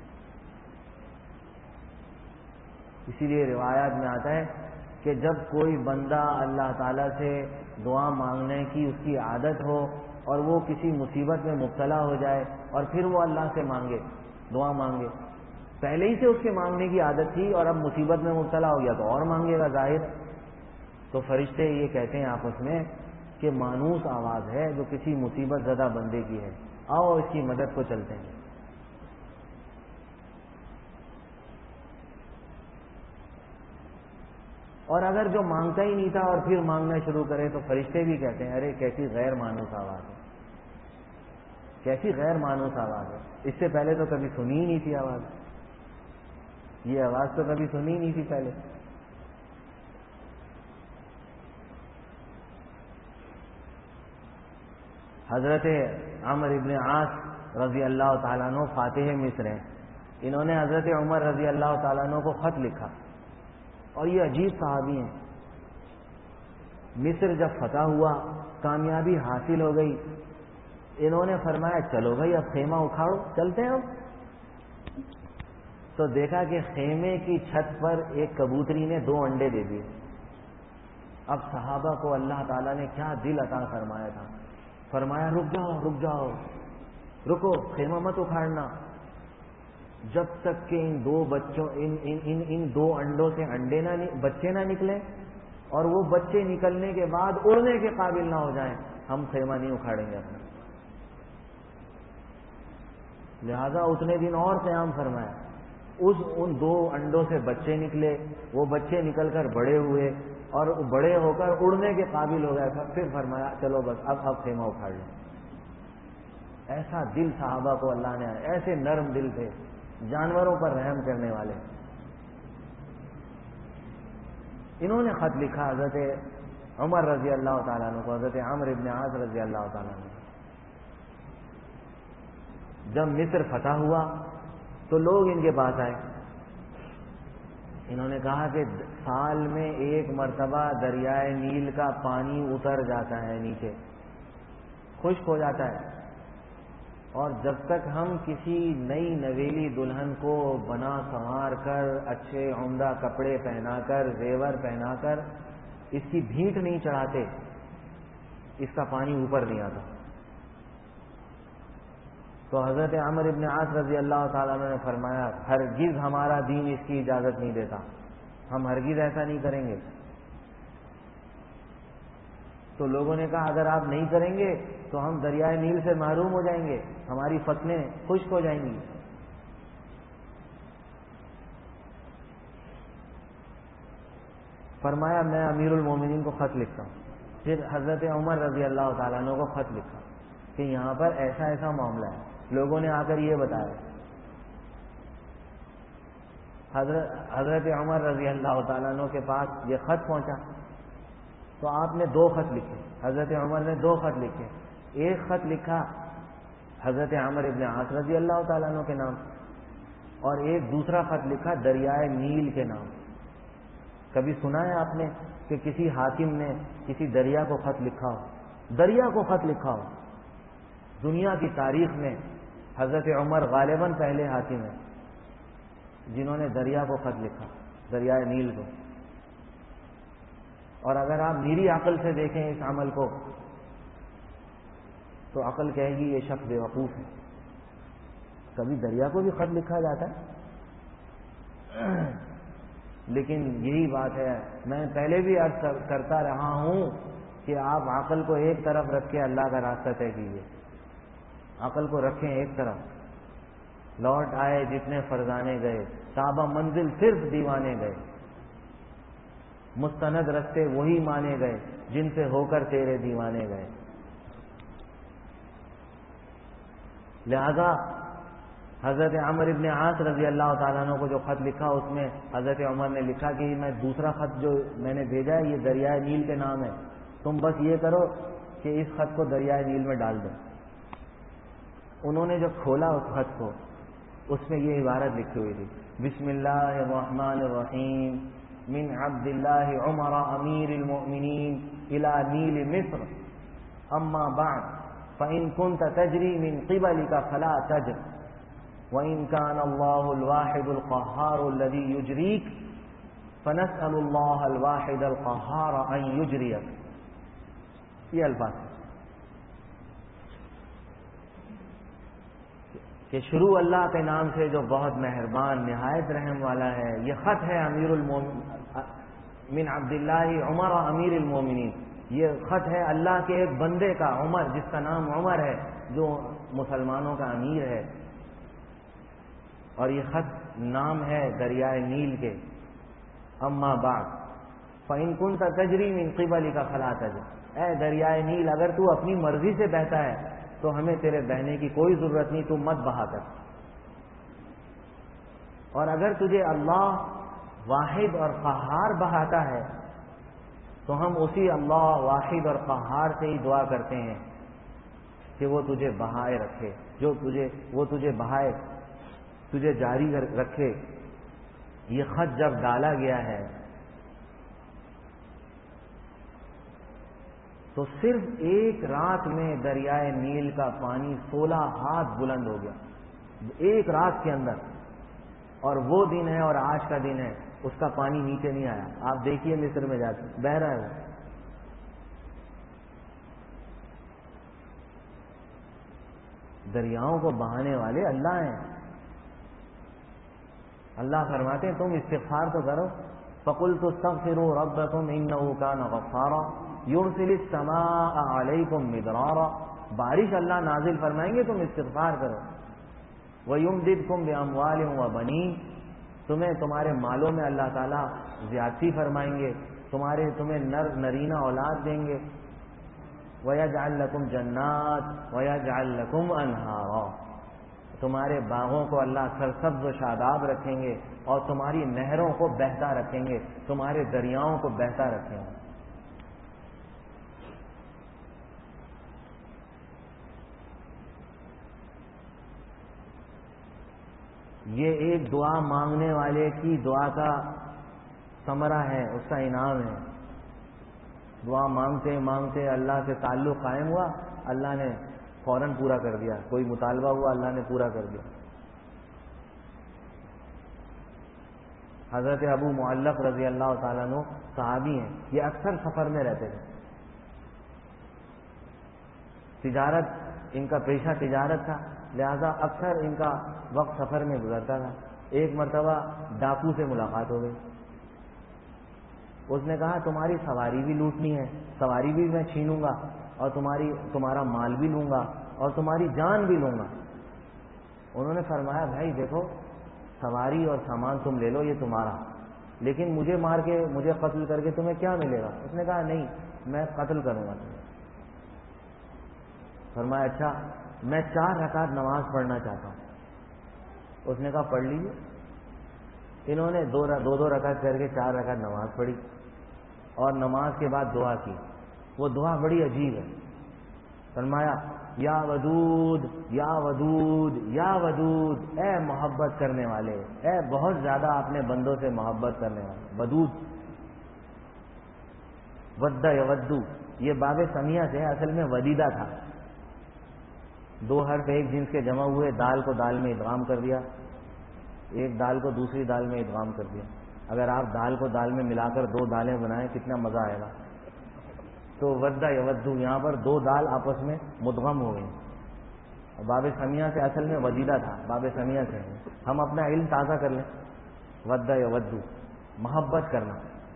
اسی لیے روایات میں آتا ہے کہ جب کوئی بندہ اللہ تعالیٰ سے دعا مانگنے کی اس کی عادت ہو اور وہ کسی مصیبت میں مبتلا ہو جائے اور پھر وہ اللہ سے مانگے، دعا مانگے، پہلے ہی سے اس کے مانگنے کی عادت تھی اور اب مصیبت میں مبتلا ہو گیا تو اور مانگے گا ظاہر. تو فرشتے یہ کہتے ہیں آپس میں کہ مانوس آواز ہے جو کسی مصیبت زدہ بندے کی ہے، آؤ اس کی مدد کو چلتے ہیں. اور اگر جو مانگتا ہی نہیں تھا اور پھر مانگنا شروع کرے تو فرشتے بھی کہتے ہیں ارے کیسی غیر مانوس آواز ہے، کیسی غیر مانوس آواز ہے، اس سے پہلے تو کبھی سنی ہی نہیں تھی آواز، یہ آواز تو کبھی سنی ہی نہیں تھی پہلے. حضرت عمرو ابن عاص رضی اللہ تعالیٰ عنہ فاتح مصر ہیں. انہوں نے حضرت عمر رضی اللہ تعالیٰ عنہ کو خط لکھا، اور یہ عجیب صحابی ہیں. مصر جب فتح ہوا، کامیابی حاصل ہو گئی، انہوں نے فرمایا چلو بھائی اب خیمہ اکھاڑو، چلتے ہیں اب. تو دیکھا کہ خیمے کی چھت پر ایک کبوتری نے 2 انڈے دے دیے. اب صحابہ کو اللہ تعالیٰ نے کیا دل عطا فرمایا تھا، فرمایا رک جاؤ رک جاؤ، رکو خیمہ مت اکھاڑنا جب تک کہ ان 2 بچوں ان 2 انڈوں سے بچے نہ نکلیں اور وہ بچے نکلنے کے بعد اڑنے کے قابل نہ ہو جائیں، ہم خیمہ نہیں اکھاڑیں گے اپنا. لہذا اتنے دن اور قیام فرمایا. ان 2 انڈوں سے بچے نکلے، وہ بچے نکل کر بڑے ہوئے اور بڑے ہو کر اڑنے کے قابل ہو گئے. پھر فرمایا چلو بس اب خیمہ اکھاڑ لیں. ایسا دل صحابہ کو اللہ نے، ایسے نرم دل تھے، جانوروں پر رحم کرنے والے. انہوں نے خط لکھا حضرت عمر رضی اللہ تعالیٰ عنہ کو، حضرت عمرو ابن عاص رضی اللہ تعالیٰ عنہ. جب مصر فتح ہوا تو لوگ ان کے پاس آئے. انہوں نے کہا کہ سال میں 1 مرتبہ دریائے نیل کا پانی اتر جاتا ہے نیچے، خشک ہو جاتا ہے، اور جب تک ہم کسی نئی نویلی دلہن کو بنا سنوار کر، اچھے عمدہ کپڑے پہنا کر، زیور پہنا کر اس کی بھیٹ نہیں چڑھاتے، اس کا پانی اوپر نہیں آتا. تو حضرت عمرو ابن عاص رضی اللہ تعالیٰ عنہ نے فرمایا ہرگز ہمارا دین اس کی اجازت نہیں دیتا، ہم ہرگز ایسا نہیں کریں گے. تو لوگوں نے کہا اگر آپ نہیں کریں گے تو ہم دریائے نیل سے محروم ہو جائیں گے، ہماری فصلیں خشک ہو جائیں گی. فرمایا میں امیر المومنین کو خط لکھتا ہوں. پھر حضرت عمر رضی اللہ تعالیٰ عنہ کو خط لکھا کہ یہاں پر ایسا ایسا معاملہ ہے. لوگوں نے آ کر یہ بتایا. حضرت عمر رضی اللہ تعالیٰ عنہ کے پاس یہ خط پہنچا تو آپ نے 2 خط لکھے. حضرت عمر نے 2 خط لکھے. ایک خط لکھا حضرت عمرو ابن عاص رضی اللہ تعالیٰ عنہ کے نام، اور ایک دوسرا خط لکھا دریائے نیل کے نام. کبھی سنا ہے آپ نے کہ کسی حاکم نے کسی دریا کو خط لکھا ہو؟ دریا کو خط لکھا ہو؟ دنیا کی تاریخ میں حضرت عمر غالباً پہلے حاکم ہیں جنہوں نے دریا کو خط لکھا، دریائے نیل کو. اور اگر آپ میری عقل سے دیکھیں اس عمل کو تو عقل کہے گی یہ شخص بے وقوف ہے. کبھی دریا کو بھی خط لکھا جاتا ہے؟ لیکن یہی بات ہے، میں پہلے بھی عرض کرتا رہا ہوں کہ آپ عقل کو ایک طرف رکھ کے اللہ کا راستہ طے کیجیے. عقل کو رکھیں ایک طرف. لوٹ آئے جتنے فرزانے گئے، تابہ منزل صرف دیوانے گئے. مستند رستے وہی مانے گئے جن سے ہو کر تیرے دیوانے گئے. لہذا حضرت عمرو ابن عاص رضی اللہ تعالیٰ عنہ کو جو خط لکھا اس میں حضرت عمر نے لکھا کہ میں دوسرا خط جو میں نے بھیجا ہے یہ دریائے نیل کے نام ہے، تم بس یہ کرو کہ اس خط کو دریائے نیل میں ڈال دو. انہوں نے جب کھولا اس خط کو اس میں یہ عبارت لکھی ہوئی تھی بسم اللہ الرحمن الرحیم من عبد اللہ عمر امیر المؤمنین الى نیل مصر اما بعد فإن كنت تجری من قبلك فلا تجر وإن كان الله الواحد القهار الذي يجريك فنسأل الله الواحد القهار أن يجريك. یہ الفاظ کہ شروع اللہ کے نام سے جو بہت مہربان نہایت رحم والا ہے. یہ خط ہے من عبداللہ عمر امیر المومنین. یہ خط ہے اللہ کے ایک بندے کا، عمر، جس کا نام عمر ہے، جو مسلمانوں کا امیر ہے. اور یہ خط نام ہے دریائے نیل کے. اما بعد فإن كنت تجری من قبلک فلا تجر. اے دریائے نیل، اگر تو اپنی مرضی سے بہتا ہے تو ہمیں تیرے بہنے کی کوئی ضرورت نہیں، تو مت بہا کر. اور اگر تجھے اللہ واحد اور قہار بہاتا ہے تو ہم اسی اللہ واحد اور قہار سے ہی دعا کرتے ہیں کہ وہ تجھے بہائے رکھے، وہ تجھے بہائے، تجھے جاری رکھے. یہ خط جب ڈالا گیا ہے تو صرف ایک رات میں دریائے نیل کا پانی 16 ہاتھ بلند ہو گیا، ایک رات کے اندر. اور وہ دن ہے اور آج کا دن ہے، اس کا پانی نیچے نہیں آیا. آپ دیکھیے مصر میں جا کے بہہ رہا ہے وہ. دریاؤں کو بہانے والے اللہ ہیں. اللہ فرماتے ہیں تم استغفار تو کرو. فَقُلْتُ اسْتَغْفِرُوا رَبَّكُمْ إِنَّهُ كَانَ غَفَّارًا يُرْسِلِ السَّمَاءَ عَلَيْكُمْ مِدْرَارًا. بارش اللہ نازل فرمائیں گے، تم استغفار کرو. وَيُمْدِدْكُمْ بِأَمْوَالٍ وَبَنِينَ. تمہیں تمہارے مالوں میں اللہ تعالیٰ زیادتی فرمائیں گے، تمہیں نرینہ اولاد دیں گے. وَيَجْعَلْ لَكُمْ جَنَّاتٍ وَيَجْعَلْ لَكُمْ أَنْهَارًا. تمہارے باغوں کو اللہ سرسبز و شاداب رکھیں گے اور تمہاری نہروں کو بہتا رکھیں گے، تمہارے دریاؤں کو بہتا رکھیں گے. یہ ایک دعا مانگنے والے کی دعا کا ثمرہ ہے، اس کا انعام ہے. دعا مانگتے مانگتے اللہ سے تعلق قائم ہوا، اللہ نے فوراً پورا کر دیا. کوئی مطالبہ ہوا، اللہ نے پورا کر دیا. حضرت ابو معلق رضی اللہ تعالیٰ عنہ صحابی ہیں. یہ اکثر سفر میں رہتے تھے. تجارت، ان کا پیشہ تجارت تھا، لہذا اکثر ان کا وقت سفر میں گزرتا تھا. ایک مرتبہ ڈاکو سے ملاقات ہو گئی. اس نے کہا تمہاری سواری بھی لوٹنی ہے، سواری بھی میں چھینوں گا اور تمہارا مال بھی لوں گا اور تمہاری جان بھی لوں گا. انہوں نے فرمایا بھائی دیکھو، سواری اور سامان تم لے لو، یہ تمہارا، لیکن مجھے مار کے، مجھے قتل کر کے تمہیں کیا ملے گا؟ اس نے کہا نہیں، میں قتل کروں گا تمہیں. فرمایا اچھا، میں 4 رکعت نماز پڑھنا چاہتا ہوں. اس نے کہا پڑھ لیجیے. انہوں نے دو رکعت کر کے 4 رکعت نماز پڑھی اور نماز کے بعد دعا کی. وہ دعا بڑی عجیب ہے. فرمایا یا ودود یا ودود یا ودود، اے محبت کرنے والے، اے بہت زیادہ اپنے بندوں سے محبت کرنے والے. ودود، ود یودو، یہ باب سمیہ سے اصل میں ودیدہ تھا. 2 حرف ایک جنس کے جمع ہوئے، دال کو دال میں ادغام کر دیا، ایک دال کو دوسری دال میں ادغام کر دیا. اگر آپ دال کو دال میں ملا کر 2 دالیں بنائیں کتنا مزہ آئے گا. تو ودہ یودو، یہاں پر 2 دال آپس میں مدغم ہو گئی. باب سمیہ سے اصل میں ودیدہ تھا، باب سمیہ سے. ہم اپنا علم تازہ کر لیں. ودہ یودو، محبت کرنا.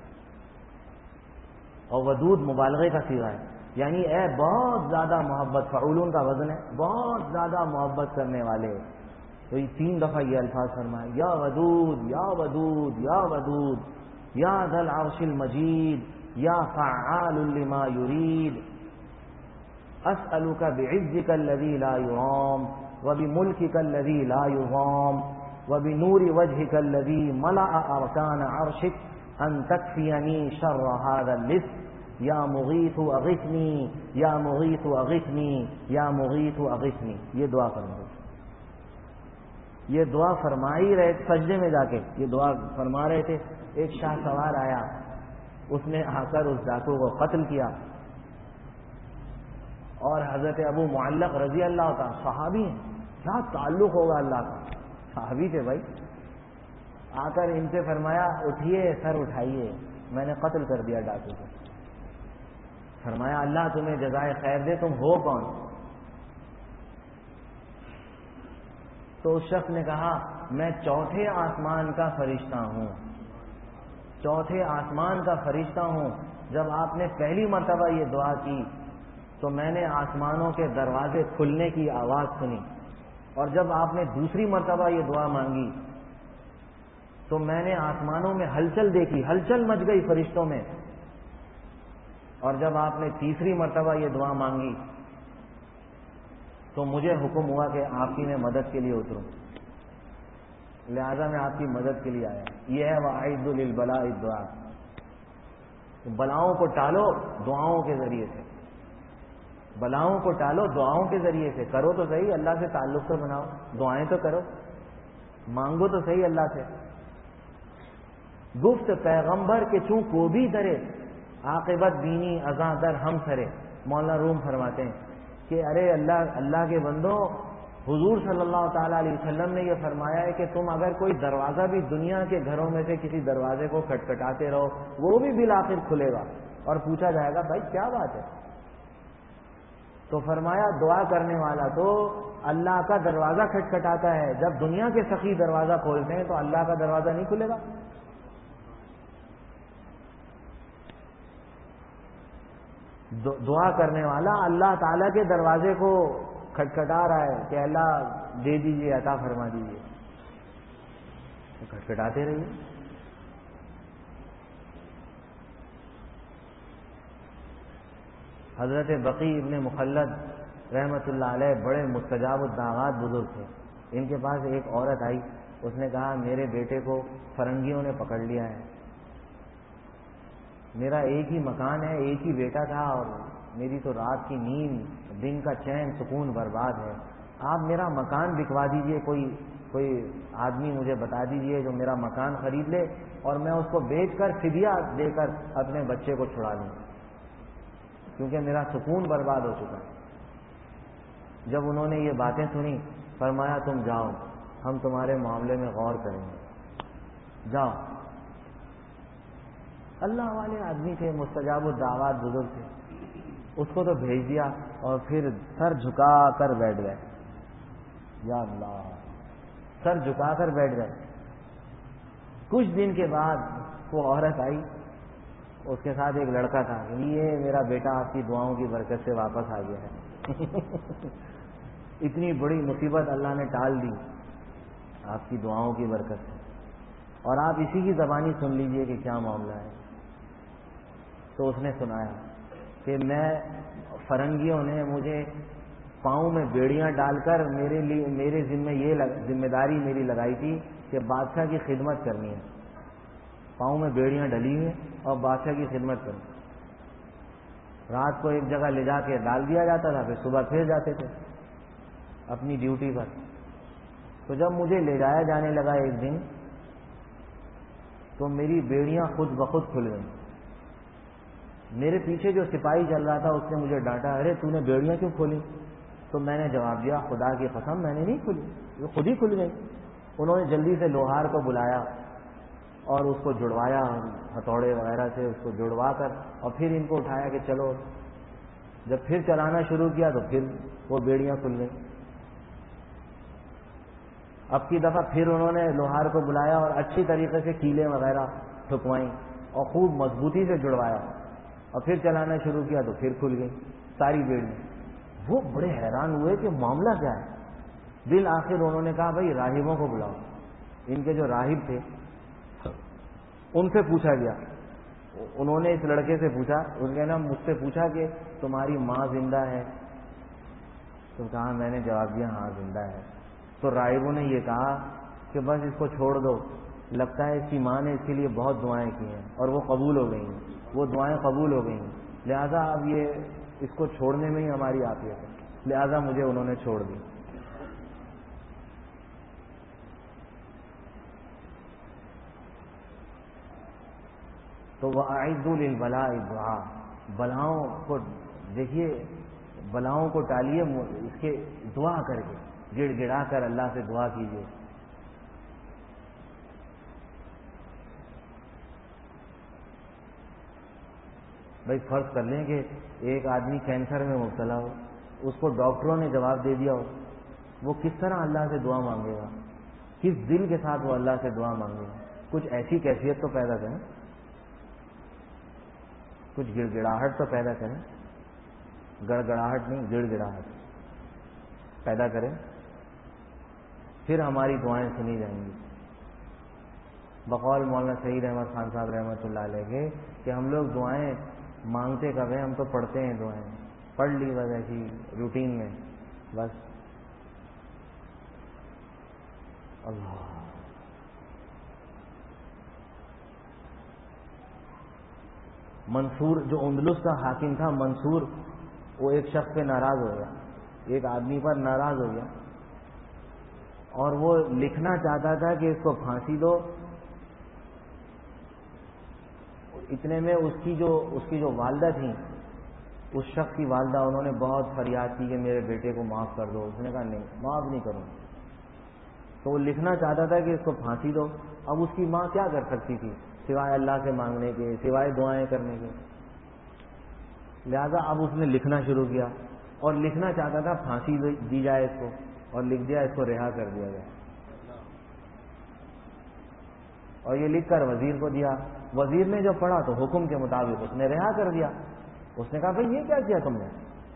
اور ودود مبالغے کا صیغہ ہے، یعنی اے بہت زیادہ محبت، فعولون کا وزن ہے، بہت زیادہ محبت کرنے والے. تو یہ 3 دفعہ یہ الفاظ فرمائے، یا ودود یا ودود یا ودود، یا ذا العرش المجید، یا فعال لما یرید، اسألک بعزک الذی لا یرام وبملکک الذی لا یضام وبنور وجهک الذی ملأ ارکان عرشک ان تکفینی شر هذا اللص یا مغیث اغثنی یا مغیث اغثنی یا مغیث اغثنی. یہ دعا فرمائے. یہ دعا فرمائی رہے سجدے میں جا کے، یہ دعا فرما رہے تھے. ایک شاہ سوار آیا، اس نے آ کر اس ڈاکو کو قتل کیا. اور حضرت ابو معلق رضی اللہ تعالیٰ صحابی ہیں، کیا تعلق ہوگا اللہ کا، صحابی تھے بھائی. آ کر ان سے فرمایا اٹھیے، سر اٹھائیے، میں نے قتل کر دیا ڈاکو کو. فرمایا اللہ تمہیں جزائے خیر دے، تم ہو کون؟ تو اس شخص نے کہا میں چوتھے آسمان کا فرشتہ ہوں، چوتھے آسمان کا فرشتہ ہوں۔ جب آپ نے پہلی مرتبہ یہ دعا کی تو میں نے آسمانوں کے دروازے کھلنے کی آواز سنی، اور جب آپ نے دوسری مرتبہ یہ دعا مانگی تو میں نے آسمانوں میں ہلچل دیکھی، ہلچل مچ گئی فرشتوں میں، اور جب آپ نے تیسری مرتبہ یہ دعا مانگی تو مجھے حکم ہوا کہ آپ کی میں مدد کے لیے اتروں، لہذا میں آپ کی مدد کے لیے آیا۔ یہ ہے وَأَعِدُّ لِلْبَلَاءِ الدُّعَاء، بلاؤں کو ٹالو دعاؤں کے ذریعے سے، بلاؤں کو ٹالو دعاؤں کے ذریعے سے، کرو تو صحیح، اللہ سے تعلق تو بناؤ، دعائیں تو کرو، مانگو تو صحیح اللہ سے۔ گفت پیغمبر کے چوں کو بھی درے، عاقبت بینی ازاں در ہم سرے۔ مولانا روم فرماتے ہیں کہ ارے اللہ کے بندو، حضور صلی اللہ تعالیٰ علیہ وسلم نے یہ فرمایا ہے کہ تم اگر کوئی دروازہ بھی دنیا کے گھروں میں سے کسی دروازے کو کھٹکھٹاتے رہو، وہ بھی بالآخر کھلے گا اور پوچھا جائے گا بھائی کیا بات ہے؟ تو فرمایا دعا کرنے والا تو اللہ کا دروازہ کھٹکھٹاتا ہے، جب دنیا کے سخی دروازہ کھولتے ہیں تو اللہ کا دروازہ نہیں کھلے گا۔ دعا کرنے والا اللہ تعالیٰ کے دروازے کو کھٹکھٹا رہا ہے کہ اللہ دے دیجئے، عطا فرما دیجئے، تو کھٹکھٹاتے رہیے۔ حضرت بقی ابن مخلد رحمۃ اللہ علیہ بڑے مستجاب الدعوات بزرگ تھے۔ ان کے پاس ایک عورت آئی، اس نے کہا میرے بیٹے کو فرنگیوں نے پکڑ لیا ہے، میرا ایک ہی مکان ہے، ایک ہی بیٹا تھا، اور میری تو رات کی نیند، دن کا چین سکون برباد ہے، آپ میرا مکان بکوا دیجئے، کوئی آدمی مجھے بتا دیجئے جو میرا مکان خرید لے اور میں اس کو بیچ کر فدیہ دے کر اپنے بچے کو چھڑا لوں، کیونکہ میرا سکون برباد ہو چکا ہے۔ جب انہوں نے یہ باتیں سنی فرمایا تم جاؤ، ہم تمہارے معاملے میں غور کریں گے، جاؤ۔ اللہ والے آدمی تھے، مستجاب الدعوات بزرگ تھے، اس کو تو بھیج دیا اور پھر سر جھکا کر بیٹھ گئے، یا اللہ، سر جھکا کر بیٹھ گئے۔ کچھ دن کے بعد وہ عورت آئی، اس کے ساتھ ایک لڑکا تھا، یہ میرا بیٹا آپ کی دعاؤں کی برکت سے واپس آ گیا ہے۔ اتنی بڑی مصیبت اللہ نے ٹال دی آپ کی دعاؤں کی برکت سے، اور آپ اسی کی زبانی سن لیجئے کہ کیا معاملہ ہے۔ تو اس نے سنایا کہ فرنگیوں نے مجھے پاؤں میں بیڑیاں ڈال کر میرے ذمہ یہ ذمہ داری میری لگائی تھی کہ بادشاہ کی خدمت کرنی ہے، پاؤں میں بیڑیاں ڈلی ہوئی اور بادشاہ کی خدمت کرنی۔ رات کو ایک جگہ لے جا کے ڈال دیا جاتا تھا، پھر صبح پھر جاتے تھے اپنی ڈیوٹی پر۔ تو جب مجھے لے جایا جانے لگا ایک دن تو میری بیڑیاں خود بخود کھل گئیں۔ میرے پیچھے جو سپاہی چل رہا تھا اس نے مجھے ڈانٹا، ارے تو نے بیڑیاں کیوں کھولی؟ تو میں نے جواب دیا خدا کی قسم میں نے نہیں کھولی، وہ خود ہی کھل گئی۔ انہوں نے جلدی سے لوہار کو بلایا اور اس کو جڑوایا ہتھوڑے وغیرہ سے، اس کو جڑوا کر اور پھر ان کو اٹھایا کہ چلو۔ جب پھر چلانا شروع کیا تو پھر وہ بیڑیاں کھل گئیں۔ اب کی دفعہ پھر انہوں نے لوہار کو بلایا اور اچھی طریقے سے کیلیں وغیرہ ٹھکوائیں اور خوب مضبوطی سے جڑوایا، اور پھر چلانا شروع کیا تو پھر کھل گئی ساری بیڑیاں۔ وہ بڑے حیران ہوئے کہ معاملہ کیا ہے۔ بالآخر انہوں نے کہا بھائی راہبوں کو بلاؤ۔ ان کے جو راہب تھے ان سے پوچھا گیا، انہوں نے اس لڑکے سے پوچھا، اس نے نا مجھ سے پوچھا کہ تمہاری ماں زندہ ہے؟ تو کہا میں نے جواب دیا ہاں زندہ ہے۔ تو راہبوں نے یہ کہا کہ بس اس کو چھوڑ دو، لگتا ہے اس کی ماں نے اس کے لیے بہت دعائیں کی ہیں اور وہ قبول ہو گئی ہیں، وہ دعائیں قبول ہو گئی ہیں، لہذا اب یہ اس کو چھوڑنے میں ہی ہماری عافیت ہے، لہذا مجھے انہوں نے چھوڑ دی۔ تو وَأَعِدُّوا لِلْبَلَاءِ الدُّعَاء، بلاؤں کو دیکھیے، بلاؤں کو ٹالیے اس کے دعا کر کے، گڑ گڑا کر اللہ سے دعا کیجیے۔ بھائی فرض کر لیں کہ ایک آدمی کینسر میں مبتلا ہو، اس کو ڈاکٹروں نے جواب دے دیا ہو وہ کس طرح اللہ سے دعا مانگے گا، کس دل کے ساتھ وہ اللہ سے دعا مانگے گا؟ کچھ ایسی کیفیت تو پیدا کریں، کچھ گڑ گڑاہٹ تو پیدا کریں، گڑ گڑاہٹ نہیں، گڑ گڑاہٹ پیدا کریں، پھر ہماری دعائیں سنی جائیں گی۔ بقول مولانا سعید احمد خان صاحب رحمۃ اللہ علیہ کے کہ ہم لوگ دعائیں مانگتے کب ہیں؟ ہم تو پڑھتے ہیں دعائیں، پڑھ لی بس ایسی روٹین میں بس۔ اللہ منصور جو اندلس کا حاکم تھا، منصور، وہ ایک شخص پہ ناراض ہو گیا، ایک آدمی پر ناراض ہو گیا، اور وہ لکھنا چاہتا تھا کہ اس کو پھانسی دو۔ اتنے میں اس کی جو والدہ تھیں، اس شخص کی والدہ، انہوں نے بہت فریاد کی کہ میرے بیٹے کو معاف کر دو۔ اس نے کہا نہیں، معاف نہیں کروں۔ تو وہ لکھنا چاہتا تھا کہ اس کو پھانسی دو۔ اب اس کی ماں کیا کر سکتی تھی سوائے اللہ سے مانگنے کے، سوائے دعائیں کرنے کے؟ لہذا اب اس نے لکھنا شروع کیا، اور لکھنا چاہتا تھا پھانسی دی جائے اس کو، اور لکھ دیا اس کو رہا کر دیا جائے، اور یہ لکھ کر وزیر کو دیا۔ وزیر نے جو پڑھا تو حکم کے مطابق اس نے رہا کر دیا۔ اس نے کہا بھئی یہ کیا کیا تم نے؟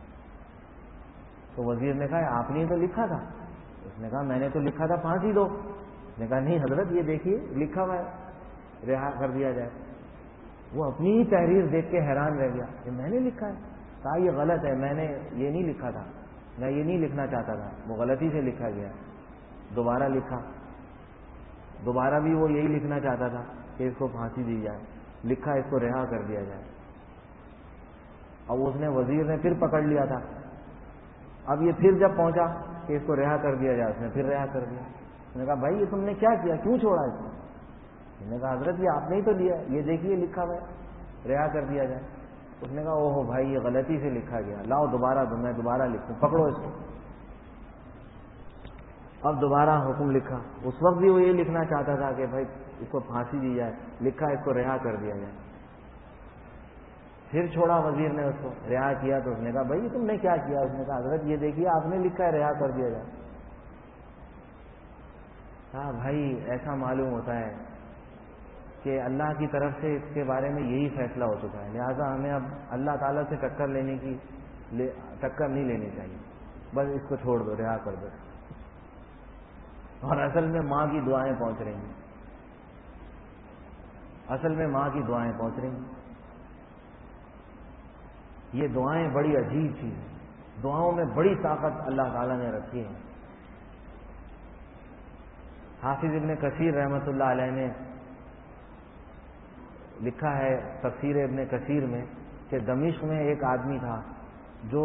تو وزیر نے کہا آپ نے تو لکھا تھا۔ اس نے کہا میں نے تو لکھا تھا پھانسی دو۔ اس نے کہا نہیں حضرت، یہ دیکھیے لکھا ہوا ہے رہا کر دیا جائے۔ وہ اپنی ہی تحریر دیکھ کے حیران رہ گیا کہ میں نے لکھا ہے۔ کہا یہ غلط ہے، میں نے یہ نہیں لکھا تھا، میں یہ نہیں لکھنا چاہتا تھا، وہ غلطی سے لکھا گیا۔ دوبارہ لکھا، دوبارہ بھی وہ یہی لکھنا چاہتا تھا کہ اس کو پھانسی دی جائے، لکھا اس کو رہا کر دیا جائے۔ اب اس نے وزیر نے پھر پکڑ لیا تھا، اب یہ پھر جب پہنچا کہ اس کو رہا کر دیا جائے، اس نے پھر رہا کر دیا۔ اس نے کہا بھائی یہ تم نے کیا کیا، کیوں چھوڑا اس کو؟ اس نے کہا حضرت یہ آپ نے ہی تو لیا، یہ دیکھیے لکھا ہوا ہے رہا کر دیا جائے۔ اس نے کہا اوہ بھائی یہ غلطی سے لکھا گیا، لاؤ دوبارہ دو، میں دوبارہ لکھوں، پکڑو اس کو۔ اب دوبارہ حکم لکھا۔ اس وقت بھی وہ یہ لکھنا چاہتا تھا کہ بھائی اس کو پھانسی دی جائے، لکھا اس کو رہا کر دیا جائے۔ پھر چھوڑا وزیر نے، اس کو رہا کیا تو اس نے کہا بھائی تم نے کیا کیا؟ اس نے کہا حضرت یہ دیکھیے آپ نے لکھا ہے رہا کر دیا جائے۔ ہاں بھائی ایسا معلوم ہوتا ہے کہ اللہ کی طرف سے اس کے بارے میں یہی فیصلہ ہو چکا ہے، لہذا ہمیں اب اللہ تعالیٰ سے ٹکر نہیں لینی چاہیے، بس اس کو چھوڑ دو، رہا کر دو۔ اور اصل میں ماں کی دعائیں پہنچ رہی ہیں، اصل میں ماں کی دعائیں پہنچ رہی ہیں۔ یہ دعائیں بڑی عجیب چیز ہیں، دعاؤں میں بڑی طاقت اللہ تعالیٰ نے رکھی ہے۔ حافظ ابن کثیر رحمۃ اللہ علیہ نے لکھا ہے تفسیر ابن کثیر میں کہ دمشق میں ایک آدمی تھا جو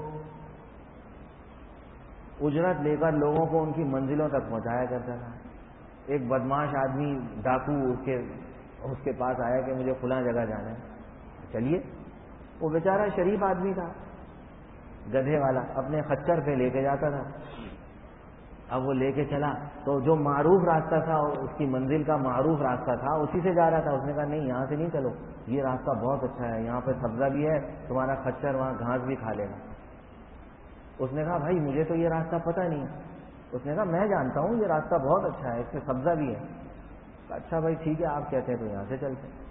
اجرت لے کر لوگوں کو ان کی منزلوں تک پہنچایا کرتا تھا۔ ایک بدماش آدمی ڈاکو اس کے پاس آیا کہ مجھے فلاں جگہ جانا ہے، چلیے۔ وہ بیچارہ شریف آدمی تھا، گدھے والا، اپنے خچر پہ لے کے جاتا تھا۔ اب وہ لے کے چلا تو جو معروف راستہ تھا، اس کی منزل کا معروف راستہ تھا، اسی سے جا رہا تھا۔ اس نے کہا نہیں یہاں سے نہیں چلو، یہ راستہ بہت اچھا ہے، یہاں پہ سبزہ بھی ہے، تمہارا خچر وہاں گھاس بھی کھا لے گا۔ اس نے کہا بھائی مجھے تو یہ راستہ پتہ نہیں ہے۔ اس نے کہا میں جانتا ہوں یہ راستہ بہت اچھا ہے، اس میں سبزہ بھی ہے۔ اچھا بھائی ٹھیک ہے آپ کہتے ہیں تو یہاں سے چلتے ہیں۔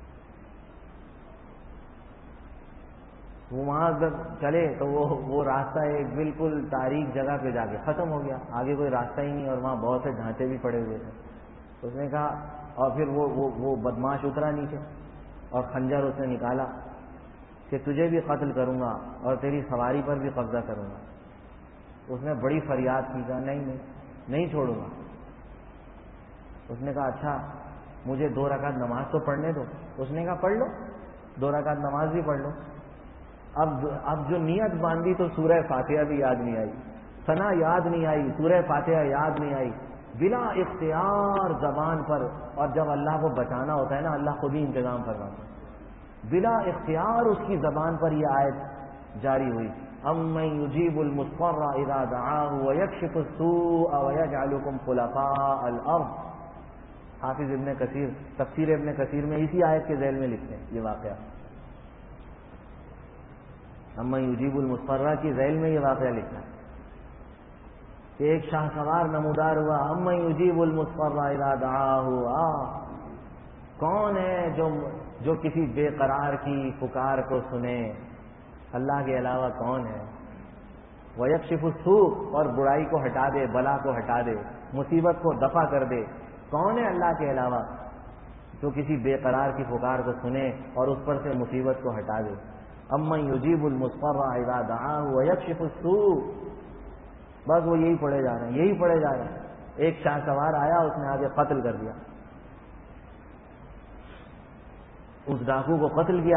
وہ وہاں جب چلے تو وہ راستہ ایک بالکل تاریک جگہ پہ جا کے ختم ہو گیا، آگے کوئی راستہ ہی نہیں، اور وہاں بہت سے ڈھانچے بھی پڑے ہوئے تھے۔ اس نے کہا، اور پھر وہ بدماش اترا نیچے اور خنجر اس نے نکالا کہ تجھے بھی قتل کروں گا اور تیری سواری پر بھی قبضہ کروں گا۔ اس نے بڑی فریاد کی، کہا نہیں چھوڑوں گا۔ اس نے کہا اچھا مجھے 2 رکعت نماز تو پڑھنے دو۔ اس نے کہا پڑھ لو، 2 رکعت نماز بھی پڑھ لو۔ اب جو نیت باندھی تو سورہ فاتحہ بھی یاد نہیں آئی، ثنا یاد نہیں آئی، سورہ فاتحہ یاد نہیں آئی، بلا اختیار زبان پر۔ اور جب اللہ کو بچانا ہوتا ہے نا، اللہ خود ہی انتظام فرماتا ہے، بلا اختیار اس کی زبان پر یہ آیت جاری ہوئی، امن یجیب المضطر اذا دعاہ ویکشف السوء ویجعلکم خلفاء الارض۔ حافظ ابن کثیر تفسیر ابن کثیر میں اسی آیت کے ذیل میں لکھتے ہیں یہ واقعہ، امن یجیب المضطر کی ذیل میں یہ واقعہ لکھا ہے۔ کہ ایک شاہ سوار نمودار ہوا، امن یجیب المضطر اذا دعاہ، کون ہے جو کسی بے قرار کی پکار کو سنے؟ اللہ کے علاوہ کون ہے؟ وَيَكْشِفُ السُّوءَ، اور برائی کو ہٹا دے، بلا کو ہٹا دے، مصیبت کو دفع کر دے۔ کون ہے اللہ کے علاوہ جو کسی بے قرار کی پکار کو سنے اور اس پر سے مصیبت کو ہٹا دے؟ امن یجیب المضطر اذا دعاہ ویکشف السوء، بس وہ یہی پڑھے جا رہے ہیں، یہی پڑھے جا رہے ہیں۔ ایک شاہ سوار آیا، اس نے آگے قتل کر دیا، اس ڈاکو کو قتل کیا۔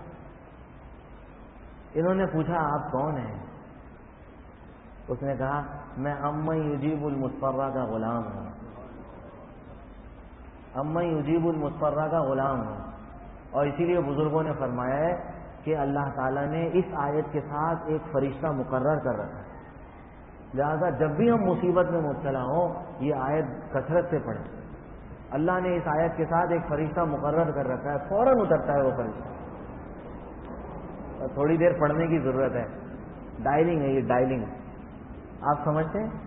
انہوں نے پوچھا آپ کون ہیں؟ اس نے کہا میں امن یجیب المضطر کا غلام ہوں، امن یجیب المضطر کا غلام ہوں۔ اور اسی لیے بزرگوں نے فرمایا ہے کہ اللہ تعالیٰ نے اس آیت کے ساتھ ایک فرشتہ مقرر کر رکھا ہے، لہذا جب بھی ہم مصیبت میں مبتلا ہوں یہ آیت کثرت سے پڑھیں۔ اللہ نے اس آیت کے ساتھ ایک فرشتہ مقرر کر رکھا ہے، فوراً اترتا ہے وہ فرشتہ، تھوڑی دیر پڑھنے کی ضرورت ہے۔ ڈائلنگ ہے یہ، ڈائلنگ آپ سمجھتے ہیں؟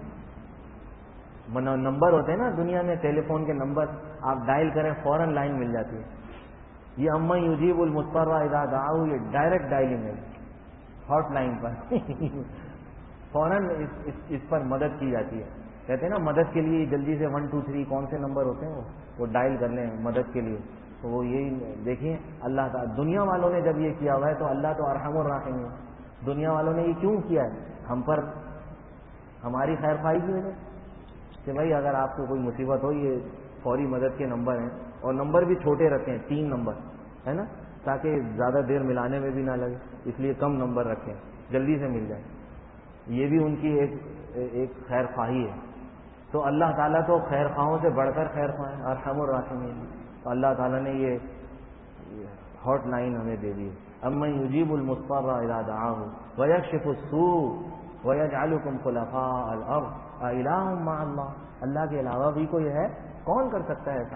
نمبر ہوتے ہیں نا دنیا میں، ٹیلی فون کے نمبر، آپ ڈائل کریں فوراً لائن مل جاتی ہے۔ یہ امن یجیب المضطر اذا دعاہ یہ ڈائریکٹ ڈائلنگ ہے، ہاٹ لائن پر فوراً اس پر مدد کی جاتی ہے۔ کہتے ہیں نا مدد کے لیے جلدی سے 1 2 3 کون سے نمبر ہوتے ہیں وہ ڈائل کر لیں مدد کے لیے، تو وہ یہی دیکھیے اللہ تعالیٰ دنیا والوں نے جب یہ کیا ہوا ہے تو اللہ تو ارحم الراحمین ہے۔ دنیا والوں نے یہ کیوں کیا ہے؟ ہم پر ہماری خیر خواہی کی وجہ کہ بھائی اگر آپ کو کوئی مصیبت ہو یہ فوری مدد کے نمبر ہیں، اور نمبر بھی چھوٹے رکھے ہیں، 3 نمبر ہے نا، تاکہ زیادہ دیر ملانے میں بھی نہ لگے، اس لیے کم نمبر رکھیں جلدی سے مل جائے۔ یہ بھی ان کی ایک خیر خواہی ہے۔ تو اللہ تعالیٰ تو خیر خواہوں سے بڑھ کر خیر خواہ ہے، ارحم الراحمین۔ تو اللہ تعالیٰ نے یہ ہاٹ لائن ہمیں دے دی، امن یجیب المضطر اذا دعاہ ویکشف السوء ویجعلکم خلفاء الارض االہ مع اللہ، اللہ کے علاوہ بھی کوئی ہے؟ کون کر سکتا ہے ایسا؟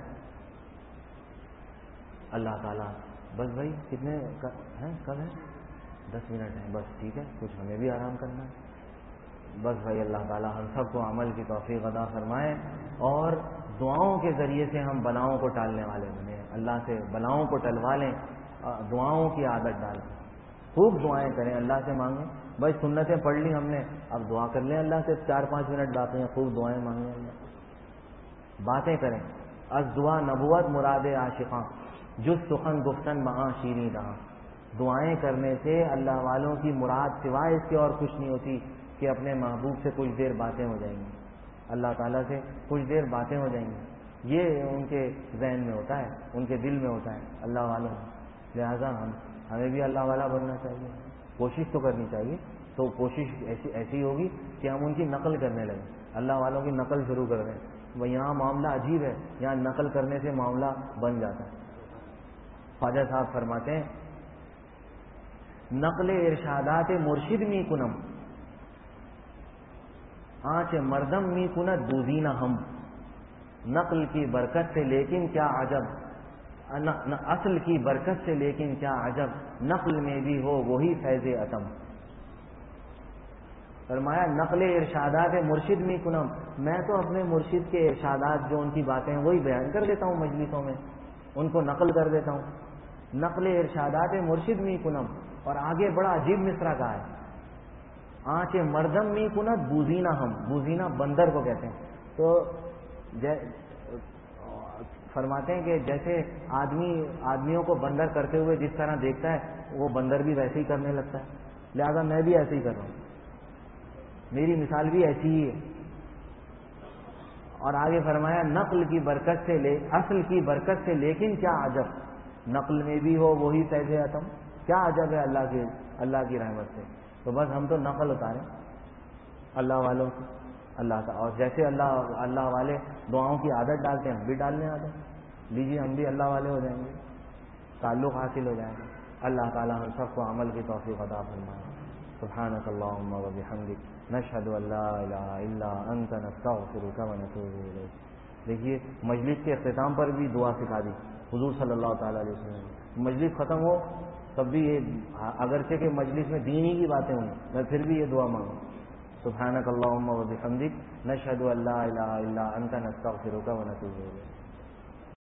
اللہ تعالیٰ۔ بس بھائی کتنے ہیں؟ کب ہے؟ 10 منٹ ہیں، بس ٹھیک ہے، کچھ ہمیں بھی آرام کرنا ہے۔ بس بھائی اللہ تعالیٰ ہم سب کو عمل کی توفیق عطا فرمائے، اور دعاؤں کے ذریعے سے ہم بلاؤں کو ٹالنے والے بنیں، اللہ سے بلاؤں کو ٹلوا لیں، دعاؤں کی عادت ڈالیں، خوب دعائیں کریں، اللہ سے مانگیں۔ بھائی سنتیں پڑھ لی ہم نے، اب دعا کر لیں اللہ سے، 4-5 منٹ باقی ہیں، خوب دعائیں مانگیں، اللہ باتیں کریں۔ از دعا نبوت مراد عاشقاں، جز سخن گفتن مہاں شیریں رہا۔ دعائیں کرنے سے اللہ والوں کی مراد سوائے اس کے اور کچھ نہیں ہوتی کہ اپنے محبوب سے کچھ دیر باتیں ہو جائیں گی، اللہ تعالیٰ سے کچھ دیر باتیں ہو جائیں گی، یہ ان کے ذہن میں ہوتا ہے، ان کے دل میں ہوتا ہے اللہ والوں میں۔ لہذا ہمیں بھی اللہ والا بننا چاہیے، کوشش تو کرنی چاہیے۔ تو کوشش ایسی ہوگی کہ ہم ان کی نقل کرنے لگیں، اللہ والوں کی نقل شروع کر دیں۔ وہ یہاں معاملہ عجیب ہے، یہاں نقل کرنے سے معاملہ بن جاتا ہے۔ خواجہ صاحب فرماتے ہیں نقل ارشادات مرشد می کنم آنچ مردم می کند دوزینہ ہم، نقل کی برکت سے لیکن کیا عجب، اصل کی برکت سے لیکن کیا عجب، نقل میں بھی ہو وہی فیض عتم۔ فرمایا نقل ارشادات مرشد می کنم، میں تو اپنے مرشد کے ارشادات جو ان کی باتیں ہیں وہی بیان کر دیتا ہوں مجلسوں میں، ان کو نقل کر دیتا ہوں۔ نقل ارشادات مرشد می کنم، اور آگے بڑا عجیب مصرع کہا ہے، آنچ مردم می کند بوزینہ ہم، بوزینہ بندر کو کہتے ہیں۔ تو فرماتے ہیں کہ جیسے آدمیوں کو بندر کرتے ہوئے جس طرح دیکھتا ہے وہ بندر بھی ویسے ہی کرنے لگتا ہے، لہذا میں بھی ایسے ہی کر رہا ہوں، میری مثال بھی ایسی ہی ہے۔ اور آگے فرمایا نقل کی برکت سے اصل کی برکت سے لیکن کیا عجب، نقل میں بھی ہو وہی فیض عتم، کیا عجب ہے اللہ کی رحمت سے۔ تو بس ہم تو نقل اتاریں اللہ والوں کی، اللہ کا، اور جیسے اللہ والے دعاؤں کی عادت ڈالتے ہیں ہم بھی ڈالنے عادت، لیجیے ہم بھی اللہ والے ہو جائیں گے، تعلق حاصل ہو جائے گا۔ اللہ تعالیٰ ہم سب کو عمل کی توفیق عطا فرمائے۔ سبحانک اللہم و بحمدک، نشہد ان لا الہ الا انت، نستغفرک و نتوب الیک۔ دیکھیے مجلس کے اختتام پر بھی دعا سکھا دی حضور صلی اللہ تعالیٰ علیہ وسلم۔ مجلس ختم ہو تب بھی یہ، اگرچہ کہ مجلس میں دینی کی باتیں ہوں میں پھر بھی یہ دعا مانگوں، سبحانک اللہم و بحمدک نشہد ان لا الہ الا انت نستغفرک و نتوب الیک.